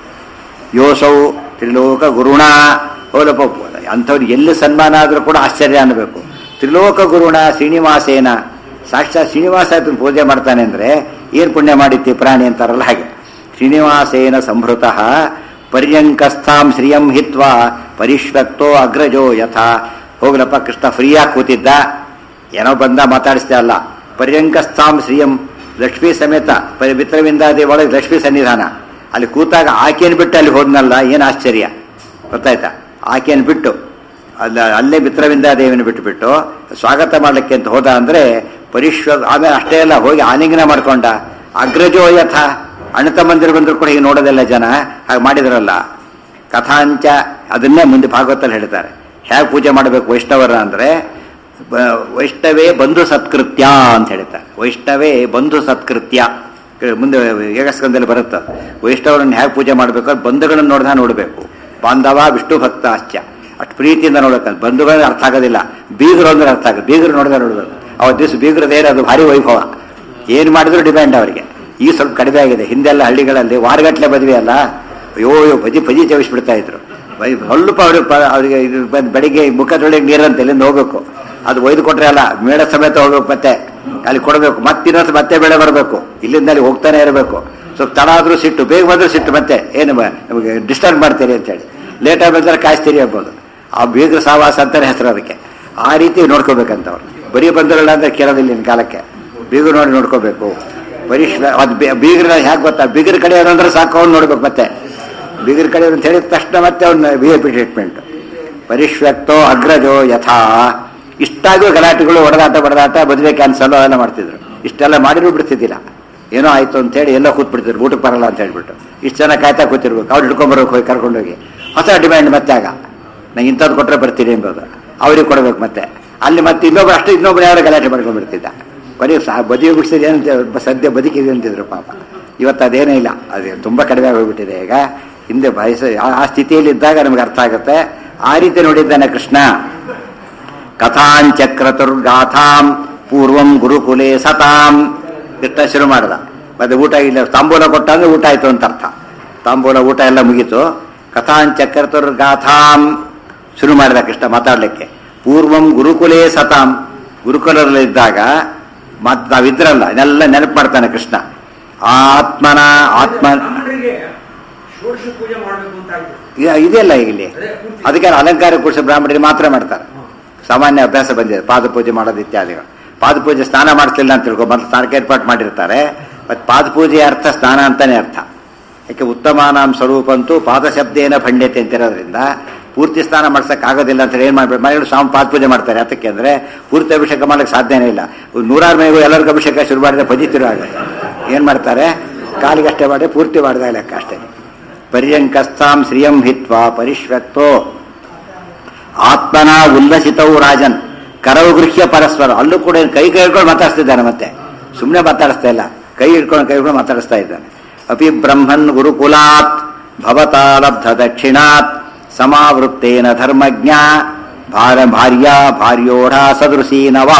ಯೋಸೌ ತ್ರಿಲೋಕ ಗುರುಣ, ಓಲಪ ಅಂಥವ್ರಿಗೆ ಎಲ್ಲಿ ಸನ್ಮಾನ ಆದರೂ ಕೂಡ ಆಶ್ಚರ್ಯ ಅನ್ನಬೇಕು. ತ್ರಿಲೋಕ ಗುರುಣ ಶ್ರೀನಿವಾಸೇನ, ಸಾಕ್ಷಾತ್ ಶ್ರೀನಿವಾಸ ಪೂಜೆ ಮಾಡ್ತಾನೆ ಅಂದರೆ ಏನು ಪುಣ್ಯ ಮಾಡಿತ್ತಿ ಪ್ರಾಣಿ ಅಂತಾರಲ್ಲ ಹಾಗೆ. ಶ್ರೀನಿವಾಸೇನ ಸಂಭೃತಃ ಪರ್ಯಂಕಸ್ಥಾಂ ಶ್ರಿಯಂ ಹಿತ್ವಾ ಪರಿಶ್ವಕ್ತೋ ಅಗ್ರಜೋ ಯಥಾ. ಹೋಗ್ಲಪ್ಪ ಕೃಷ್ಣ ಫ್ರೀಯಾಗಿ ಕೂತಿದ್ದ, ಏನೋ ಬಂದ ಮಾತಾಡಿಸ್ತಾ ಅಲ್ಲ. ಪರ್ಯಂಕಸ್ಥಾಂ ಶ್ರಿಯಂ, ಲಕ್ಷ್ಮೀ ಸಮೇತ ಮಿತ್ರವಿಂದಾದಿ ಒಳಗೆ ಲಕ್ಷ್ಮೀ ಸನ್ನಿಧಾನ. ಅಲ್ಲಿ ಕೂತಾಗ ಆಕೆಯನ್ನು ಬಿಟ್ಟು ಅಲ್ಲಿ ಹೋದ್ನಲ್ಲ, ಏನು ಆಶ್ಚರ್ಯ ಗೊತ್ತಾಯ್ತಾ? ಆಕೆಯನ್ನು ಬಿಟ್ಟು ಅಲ್ಲ, ಅಲ್ಲೇ ಮಿತ್ರವಿಂದಾದೇವಿನ ಬಿಟ್ಟು ಬಿಟ್ಟು ಸ್ವಾಗತ ಮಾಡಲಿಕ್ಕೆ ಅಂತ ಹೋದ ಅಂದರೆ ಪರಿಶ್ವ. ಆಮೇಲೆ ಅಷ್ಟೇ ಅಲ್ಲ, ಹೋಗಿ ಆಲಿಂಗನ ಮಾಡ್ಕೊಂಡ. ಅಗ್ರಜೋ ಯಥ, ಅಣ್ಣ ತಮ್ಮಂದಿರು ಬಂದರೂ ಕೂಡ ಹೀಗೆ ನೋಡೋದಿಲ್ಲ ಜನ, ಹಾಗೆ ಮಾಡಿದ್ರಲ್ಲ. ಕಥಾಂಚ, ಅದನ್ನೇ ಮುಂದೆ ಭಾಗವತಲ್ಲಿ ಹೇಳ್ತಾರೆ ಹೇಗೆ ಪೂಜೆ ಮಾಡಬೇಕು ವೈಷ್ಣವರ ಅಂದರೆ. ವೈಷ್ಣವೇ ಬಂಧು ಸತ್ಕೃತ್ಯ ಅಂತ ಹೇಳ್ತಾರೆ. ವೈಷ್ಣವೇ ಬಂಧು ಸತ್ಕೃತ್ಯ ಮುಂದೆ ಏಕಸ್ಕಂದಲ್ಲಿ ಬರುತ್ತೆ. ವೈಷ್ಣವರನ್ನು ಹೇಗೆ ಪೂಜೆ ಮಾಡಬೇಕು, ಬಂಧುಗಳನ್ನು ನೋಡ್ದ ನೋಡಬೇಕು. ಬಾಂಧವ ವಿಷ್ಣು ಭಕ್ತ ಅಶ್ಚ, ಅಷ್ಟು ಪ್ರೀತಿಯಿಂದ ನೋಡ್ಬೇಕಂತ. ಬಂಧುಗಳನ್ನ ಅರ್ಥ ಆಗೋದಿಲ್ಲ, ಬೀಗರು ಅಂದ್ರೆ ಅರ್ಥ ಆಗುತ್ತೆ. ಬೀಗರು ನೋಡಿದ ನೋಡ್ಬೇಕು. ಅವತ್ತು ದಿವಸ ಬೀಗರದೇನು ಅದು ಭಾರಿ ವೈಭವ, ಏನು ಮಾಡಿದ್ರು ಡಿಮ್ಯಾಂಡ್ ಅವರಿಗೆ. ಈಗ ಸ್ವಲ್ಪ ಕಡಿಮೆ ಆಗಿದೆ. ಹಿಂದೆಲ್ಲ ಹಳ್ಳಿಗಳಲ್ಲಿ ವಾರಗಟ್ಟಲೆ ಮದುವೆ ಅಲ್ಲ, ಅಯ್ಯೋ ಅಯ್ಯೋ ಭಜಿ ಭಜಿ ಚವಿಸ್ಬಿಡ್ತಾ ಇದ್ರು. ಸ್ವಲ್ಪ ಅವ್ರಿಗೆ ಅವರಿಗೆ ಇದು ಬೆಳಿಗ್ಗೆ ಮುಖದೊಳಗೆ ನೀರಂತ ಎಲ್ಲಿಂದ ಹೋಗ್ಬೇಕು, ಅದು ಒಯ್ದು ಕೊಟ್ರೆ ಅಲ್ಲ, ಮೇಳ ಸಮೇತ ಹೋಗ್ಬೇಕು, ಮತ್ತೆ ಅಲ್ಲಿ ಕೊಡಬೇಕು, ಮತ್ತೆ ಇನ್ನೊಂದು ಮತ್ತೆ ಬೆಳೆ ಬರಬೇಕು, ಇಲ್ಲಿಂದ ಅಲ್ಲಿ ಹೋಗ್ತಾನೆ ಇರಬೇಕು. ಸ್ವಲ್ಪ ತಡ ಆದ್ರೂ ಸಿಟ್ಟು, ಬೇಗ ಬಂದರೂ ಸಿಟ್ಟು, ಮತ್ತೆ ಏನು ನಮಗೆ ಡಿಸ್ಟರ್ಬ್ ಮಾಡ್ತೀರಿ ಅಂತೇಳಿ. ಲೇಟಾಗಿ ಬಂದರೆ ಕಾಯಿಸ್ತೀರಿ ಆಗ್ಬೋದು. ಆ ಬೀಗ್ರ ಸಾವಾಸ ಅಂತಾನೆ ಹೆಸರು ಅದಕ್ಕೆ. ಆ ರೀತಿ ನೋಡ್ಕೋಬೇಕಂತವ್ರು. ಬರೀ ಬಂದಿರಲ್ಲ ಅಂದ್ರೆ ಕೇಳೋದಿಲ್ಲ ಇನ್ನು ಕಾಲಕ್ಕೆ. ಬೀಗರು ನೋಡಿ ನೋಡ್ಕೋಬೇಕು. ಬರೀ ಅದು ಬೀಗ್ರ ಹೇಗೆ ಗೊತ್ತಾ, ಬೀಗರ ಕಡೆಯವರು ಅಂದ್ರೆ ಸಾಕು ಅವ್ನು ನೋಡ್ಬೇಕು. ಮತ್ತೆ ಬೀಗರ ಕಡೆಯವರು ಅಂತ ಹೇಳಿದ ತಕ್ಷಣ ಮತ್ತೆ ಅವ್ನ ವಿ ಐ ಪಿ ಟ್ರೀಟ್ಮೆಂಟ್. ಪರಿಶ್ವಕ್ತೋ ಅಗ್ರಜೋ ಯಥಾ. ಇಷ್ಟಾಗೂ ಗಲಾಟೆಗಳು, ಹೊಡೆದಾಟ ಬಡದಾಟ, ಮದುವೆ ಕ್ಯಾನ್ಸಲ್ ಎಲ್ಲ ಮಾಡ್ತಿದ್ರು. ಇಷ್ಟೆಲ್ಲ ಮಾಡಿದ್ರು ಬಿಡ್ತಿದ್ದಿಲ್ಲ. ಏನೋ ಆಯ್ತು ಅಂತೇಳಿ ಎಲ್ಲ ಕೂತ್ ಬಿಡ್ತಿದ್ರು, ಊಟಕ್ಕೆ ಬರಲ್ಲ ಅಂತ ಹೇಳ್ಬಿಟ್ಟು. ಇಷ್ಟು ಜನ ಕಾಯ್ತಾ ಕೂತಿರ್ಬೇಕು, ಅವ್ರು ಹಿಡ್ಕೊಂಬರ್ಬೇಕು, ಹೋಗಿ ಕರ್ಕೊಂಡೋಗಿ. ಹೊಸ ಡಿಮ್ಯಾಂಡ್ ಮತ್ತೆ ಆಗ ನಂಗೆ ಇಂಥದ್ದು ಕೊಟ್ಟರೆ ಬರ್ತೀನಿ ಎಂಬುದು ಅವ್ರಿಗೆ ಕೊಡ್ಬೇಕು. ಮತ್ತೆ ಅಲ್ಲಿ ಮತ್ತೆ ಇನ್ನೊಬ್ರು ಅಷ್ಟು ಇನ್ನೊಬ್ರು ಯಾರು ಗಲಾಟೆ ಮಾಡ್ಕೊಂಡ್ಬಿಡ್ತಿದ್ದ. ಬರೀ ಸಹ ಬದಿಗೆ ಬಿಡಿಸಿದೆ ಏನಂತ ಸದ್ಯ ಬದುಕಿದೆ ಅಂತಿದ್ರು ಪಾಪ. ಇವತ್ತು ಅದೇನೇ ಇಲ್ಲ, ಅದೇ ತುಂಬ ಕಡಿಮೆ ಹೋಗ್ಬಿಟ್ಟಿದೆ ಈಗ. ಹಿಂದೆ ಬಯಸ ಆ ಸ್ಥಿತಿಯಲ್ಲಿ ಇದ್ದಾಗ ನಮ್ಗೆ ಅರ್ಥ ಆಗುತ್ತೆ. ಆ ರೀತಿ ನೋಡಿದ್ದಾನೆ ಕೃಷ್ಣ. ಕಥಾಂಚಕ್ರತುರ್ಗಾಥಾಂ ಪೂರ್ವಂ ಗುರುಕುಲೆ ಸತಾಂ. ಕೃಷ್ಣ ಶುರು ಮಾಡ್ದ. ಮತ್ತೆ ಊಟ ಇಲ್ಲ, ತಾಂಬೂಲ ಕೊಟ್ಟ ಅಂದ್ರೆ ಊಟ ಆಯ್ತು ಅಂತ ಅರ್ಥ. ತಾಂಬೂಲ ಊಟ ಎಲ್ಲ ಮುಗೀತು. ಕಥಾಂಚಕ್ರತುರ್ಗಾಥಾಂ ಶುರು ಮಾಡಿದ ಕೃಷ್ಣ ಮಾತಾಡ್ಲಿಕ್ಕೆ. ಪೂರ್ವಂ ಗುರುಕುಲೇ ಸತಾಂ, ಗುರುಕುಲದಲ್ಲಿದ್ದಾಗ ಮತ್ ನಾವಿದ್ರಲ್ಲ ಇದೆಲ್ಲ ನೆನಪು ಮಾಡ್ತಾನೆ ಕೃಷ್ಣ. ಆತ್ಮನ ಆತ್ಮ ಇದೆಲ್ಲ ಇಲ್ಲಿ ಅದಕ್ಕೆ ಅಲಂಕಾರ ಕೂಡಿಸಿ ಬ್ರಾಹ್ಮಣರಿಗೆ ಮಾತ್ರ ಮಾಡ್ತಾರೆ. ಸಾಮಾನ್ಯ ಅಭ್ಯಾಸ ಬಂದಿದೆ ಪಾದಪೂಜೆ ಮಾಡೋದು ಇತ್ಯಾದಿಗಳು. ಪಾದಪೂಜೆ ಸ್ನಾನ ಮಾಡಿಸ್ಲಿಲ್ಲ ಅಂತ ತಿಳ್ಕೊ, ಮೊದಲು ಸ್ನಾನಕ್ಕೆ ಏರ್ಪಾటు ಮಾಡಿರ್ತಾರೆ. ಮತ್ತು ಪಾದಪೂಜೆಯ ಅರ್ಥ ಸ್ನಾನ ಅಂತಾನೆ ಅರ್ಥ. ಯಾಕೆ ಉತ್ತಮಾನಾಂ ಸ್ವರೂಪಂತೂ ಪಾದಶಬ್ದೇನ ಭಂಡ್ಯತೆ ಅಂತಿರೋದ್ರಿಂದ ಪೂರ್ತಿ ಸ್ನಾನ ಮಾಡ್ಸಕ್ ಆಗೋದಿಲ್ಲ ಅಂತ ಏನ್ ಮಾಡ್ಬೇಕು, ಮನೆಗಳು ಸ್ವಾಮಿ ಪಾದಪೂಜೆ ಮಾಡ್ತಾರೆ. ಅದಕ್ಕೆ ಅಂದ್ರೆ ಪೂರ್ತಿ ಅಭಿಷೇಕ ಮಾಡಕ್ಕೆ ಸಾಧ್ಯನೇ ಇಲ್ಲ. ನೂರಾರು ಮನೆಗೂ ಎಲ್ಲರಿಗೂ ಅಭಿಷೇಕ ಶುರು ಮಾಡಿದ್ರೆ ಭಜಿತಿರೋ ಆಗುತ್ತೆ. ಏನ್ ಮಾಡ್ತಾರೆ, ಕಾಲಿಗಷ್ಟೇ ಮಾಡಿ ಪೂರ್ತಿ ಮಾಡಿದ ಲೆಕ್ಕ ಅಷ್ಟೇ. ಪರ್ಯಂಕಸ್ಥಾಂ ಶ್ರಿಯಂ ಹಿತ್ವಾ ಪರಿಶ್ವಕ್ತೋ ಆತ್ಮನ ಉಲ್ಲಸಿತವು ರಾಜನ್ ಕರವು ಗೃಹ್ಯ ಪರಸ್ಪರ. ಅಲ್ಲೂ ಕೂಡ ಕೈ ಕೈ ಹಿಡ್ಕೊಂಡು ಮಾತಾಡಿಸ್ತಿದ್ದಾನೆ, ಮತ್ತೆ ಸುಮ್ಮನೆ ಮಾತಾಡಿಸ್ತಾ ಇಲ್ಲ, ಕೈ ಹಿಡ್ಕೊಂಡು ಕೈ ಹಿಡ್ಕೊಂಡು ಮಾತಾಡಿಸ್ತಾ ಇದ್ದಾನೆ. ಅಪಿ ಬ್ರಹ್ಮನ್ ಗುರುಕುಲಾತ್ ಭವತಾ ಲಬ್ಧ ದಕ್ಷಿಣಾತ್ ಸಮಾವೃತ್ತೇನ ಧರ್ಮಜ್ಞ ಭಾರ ಭಾರ್ಯ ಭಾರ್ಯೋಢ ಸದೃಶೀನವಾ.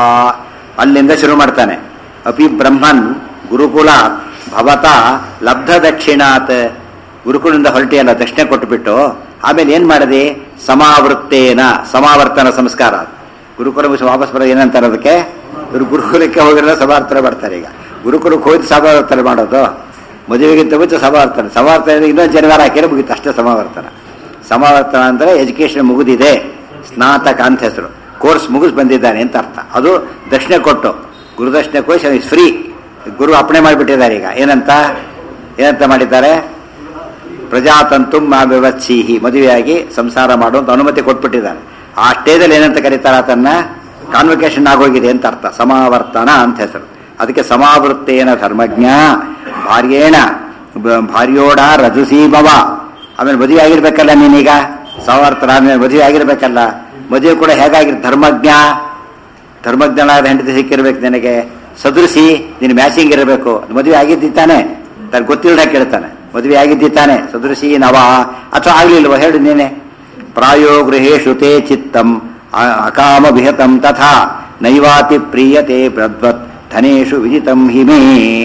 ಅಲ್ಲಿಂದ ಶುರು ಮಾಡ್ತಾನೆ. ಅಪಿ ಬ್ರಹ್ಮನ್ ಗುರುಕುಲಾತ್ ಭವತಾ ಲಬ್ಧ ದಕ್ಷಿಣಾತ್. ಗುರುಕುಲದಿಂದ ಹೊರಟಿಯಲ್ಲ, ದಕ್ಷಿಣೆ ಕೊಟ್ಟುಬಿಟ್ಟು ಆಮೇಲೆ ಏನ್ ಮಾಡಿದೆ? ಸಮಾವೃತ್ತೇನ, ಸಮಾವರ್ತನ ಸಂಸ್ಕಾರ. ಗುರುಕುಲ ವಾಪಸ್ ಬರೋದು ಏನಂತಾರೆ ಅದಕ್ಕೆ? ಇವರು ಗುರುಕುಲಕ್ಕೆ ಹೋಗಿರಲ್ಲ ಸಮಾವರ್ತನ ಬರ್ತಾರೆ. ಈಗ ಗುರುಕುಲಕ್ಕೆ ಹೋಗಿ ಸಮಾವರ್ತನ ಮಾಡೋದು, ಮದುವೆಗಿಂತ ಮುಂಚೆ ಸಮಾವರ್ತನ. ಸಮಾವರ್ತನ ಇನ್ನೊಂದು ಜನವಾರ ಹಾಕಿದ್ರೆ ಮುಗಿತು, ಅಷ್ಟೇ ಸಮಾವರ್ತನ. ಸಮಾವರ್ತನ ಅಂದರೆ ಎಜುಕೇಶನ್ ಮುಗಿದಿದೆ, ಸ್ನಾತಕ ಅಂತ ಹೆಸರು, ಕೋರ್ಸ್ ಮುಗಿಸ್ ಬಂದಿದ್ದಾನೆ ಅಂತ ಅರ್ಥ. ಅದು ದಕ್ಷಿಣೆ ಕೊಟ್ಟು, ಗುರುದಕ್ಷಿಣೆ ಕೋರ್ಸ್ ಇಸ್ ಫ್ರೀ. ಗುರು ಅಪ್ಪಣೆ ಮಾಡಿಬಿಟ್ಟಿದ್ದಾರೆ. ಈಗ ಏನಂತ ಏನಂತ ಮಾಡಿದ್ದಾರೆ? ಪ್ರಜಾತಂತು ಮಾ ವ್ಯವತ್ಸೀಹಿ, ಮದುವೆಯಾಗಿ ಸಂಸಾರ ಮಾಡುವಂತ ಅನುಮತಿ ಕೊಟ್ಬಿಟ್ಟಿದ್ದಾನೆ. ಆ ಸ್ಟೇಜಲ್ಲಿ ಏನಂತ ಕರೀತಾರೆ? ಅದನ್ನ ಕಾನ್ವೊಕೇಶನ್ ಆಗೋಗಿದೆ ಅಂತ ಅರ್ಥ, ಸಮಾವರ್ತನ ಅಂತ ಹೆಸರು. ಅದಕ್ಕೆ ಸಮಾವೃತ್ತೇನ ಧರ್ಮಜ್ಞ ಭಾರ್ಯೇಣ ಭಾರ್ಯೋಡ ರಜುಸೀಮವ. ಆಮೇಲೆ ಮದುವೆ ಆಗಿರ್ಬೇಕಲ್ಲ ನೀನೀಗ, ಸಮಾವರ್ತನ ಆದ್ಮೇಲೆ ಮದುವೆ ಆಗಿರ್ಬೇಕಲ್ಲ. ಮದುವೆ ಕೂಡ ಹೇಗಾಗಿರ್? ಧರ್ಮಜ್ಞ, ಧರ್ಮಜ್ಞನಾದ ಹೆಂಡತಿ ಸಿಕ್ಕಿರ್ಬೇಕು ನಿನಗೆ. ಸದೃಶಿ, ನೀನು ಮ್ಯಾಚಿಂಗ್ ಇರಬೇಕು. ಮದುವೆ ಆಗಿದ್ದಾನೆ, ತನಗೆ ಗೊತ್ತಿಲ್ಲದ ಕೇಳ್ತಾನೆ, ಮದುವೆ ಆಗಿದ್ದಾನೆ ಸದೃಶಿ ನವ ಅಥವಾ ಆಗ್ಲಿಲ್ವ ಹೇಳು ನೀನೆ. ಪ್ರಾಯೋ ಗೃಹೇಶು ತೇ ಚಿತ್ತಂ ಅಕಾಮ ವಿಹತಂ ತಥಾ ನೈವಾತಿ ಪ್ರೀಯತೆ ಪ್ರದ್ವತ್ ಧನೇಶು ವಿಜಿತಂ ಹಿಮೇ.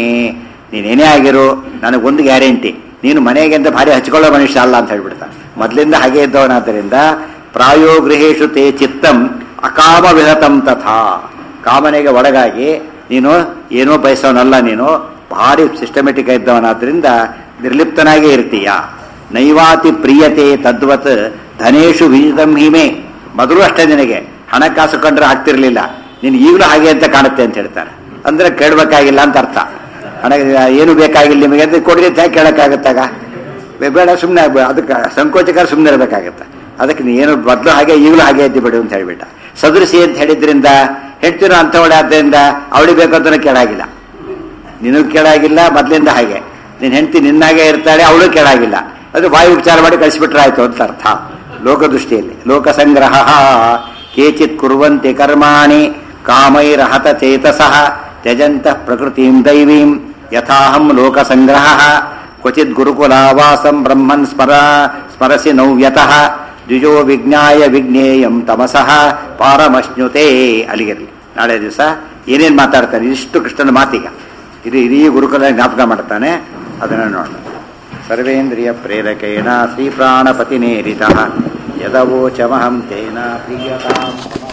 ನೀನೇನೇ ಆಗಿರು, ನನಗೊಂದು ಗ್ಯಾರಂಟಿ, ನೀನು ಮನೆಗೆ ಅಂತ ಭಾರಿ ಹಚ್ಕೊಳ್ಳೋ ಮನುಷ್ಯ ಅಲ್ಲ ಅಂತ ಹೇಳ್ಬಿಡ್ತಾನೆ. ಮೊದಲಿಂದ ಹಾಗೆ ಇದ್ದವನಾದ್ದರಿಂದ ಪ್ರಾಯೋ ಗೃಹೇಶು ತೇ ಚಿತ್ತಂ ಅಕಾಮ ವಿಹತಂ ತಥಾ. ಕಾಮನೆಗೆ ಒಳಗಾಗಿ ನೀನು ಏನೋ ಬಯಸೋನಲ್ಲ, ನೀನು ಭಾರಿ ಸಿಸ್ಟಮೆಟಿಕ್ ಇದ್ದವನಾದ್ರಿಂದ ನಿರ್ಲಿಪ್ತನಾಗೇ ಇರ್ತೀಯ. ನೈವಾತಿ ಪ್ರಿಯತೆ ತದ್ವತ್ ಧನೇಶು ವಿಜಿತಂ ಹಿಮೆ. ಮೊದಲು ಅಷ್ಟೇ ನಿನಗೆ ಹಣಕಾಸು ಕಂಡ್ರೆ ಆಗ್ತಿರ್ಲಿಲ್ಲ, ನೀನು ಈಗಲೂ ಹಾಗೆ ಅಂತ ಕಾಣುತ್ತೆ ಅಂತ ಹೇಳ್ತಾರೆ. ಅಂದ್ರೆ ಕೇಳಬೇಕಾಗಿಲ್ಲ ಅಂತ ಅರ್ಥ. ಹಣ ಏನು ಬೇಕಾಗಿಲ್ಲ ನಿಮಗೆ ಅಂತ ಕೊಡ್ರಿ ಅಂತ ಕೇಳಕ್ಕಾಗತ್ತಾಗ? ಬೇಡ, ಸುಮ್ಮನೆ ಅದಕ್ಕೆ ಸಂಕೋಚಕಾರ ಸುಮ್ಮನೆ ಇರಬೇಕಾಗತ್ತೆ. ಅದಕ್ಕೆ ನೀನು ಮೊದಲು ಹಾಗೆ ಈಗಲೂ ಹಾಗೆ ಎದ್ದು ಬಿಡು ಅಂತ ಹೇಳ್ಬಿಟ್ಟ. ಸದೃಶಿ ಅಂತ ಹೇಳಿದ್ರಿಂದ ಹೆಂಡ್ತಿನೂ ಅಂಥವಳೆ ಆದ್ದರಿಂದ ಅವಳಿಗೆ ಬೇಕಂತ ಕೇಳಾಗಿಲ್ಲ, ನಿನಗೂ ಕೇಳಾಗಿಲ್ಲ. ಮೊದಲಿಂದ ಹಾಗೆ ನಿನ್ನ ಹೆಂಡತಿ ನಿನ್ನಾಗೆ ಇರ್ತಾಳೆ, ಅವಳು ಕೇಳಾಗಿಲ್ಲ. ಅದು ಬಾಯಿ ಉಪಚಾರ ಮಾಡಿ ಕಳಿಸಿಬಿಟ್ರೆ ಆಯ್ತು ಅಂತ ಅರ್ಥ ಲೋಕದೃಷ್ಟಿಯಲ್ಲಿ. ಲೋಕಸಂಗ್ರಹ ಕೇಚಿತ್ ಕುರ್ವಂತಿ ಕರ್ಮಾಣಿ ಕಾಮೈರಹತ ಚೇತಸಃ ತ್ಯಜಂತ ಪ್ರಕೃತಿಂ ದೈವೀಂ ಯಥಾಹಂ ಲೋಕಸಂಗ್ರಹ ಕ್ವಚಿತ್ ಗುರುಕುಲಾವಾಸಂ ಬ್ರಹ್ಮನ್ ಸ್ಮರ ಸ್ಮರಸಿ ನವ್ಯತಃ ದ್ವಿಜೋ ವಿಜ್ಞಾಯ ವಿಜ್ಞೇಯಂ ತಮಸಃ ಪಾರಮಶ್ನುತೆ. ಅಲ್ಲಿಗಿರಲಿ, ನಾಳೆ ದಿವಸ ಏನೇನು ಮಾತಾಡ್ತಾನೆ ಇಷ್ಟು ಕೃಷ್ಣನ ಮಾತೀಗ ಇದು ಇಡೀ ಗುರುಕುಲ ಜ್ಞಾಪಕ ಮಾಡ್ತಾನೆ. ಅದನ್ನು ನೋಡೋಣ. ಸರ್ವೇಂದ್ರಿಯ ಪ್ರೇರಕೇಣ ಶ್ರೀ ಪ್ರಾಣಪತಿನೇರಿತಃ ಯದವೋಚಮಹಂ ತೇನ ಪ್ರಿಯತಾಂ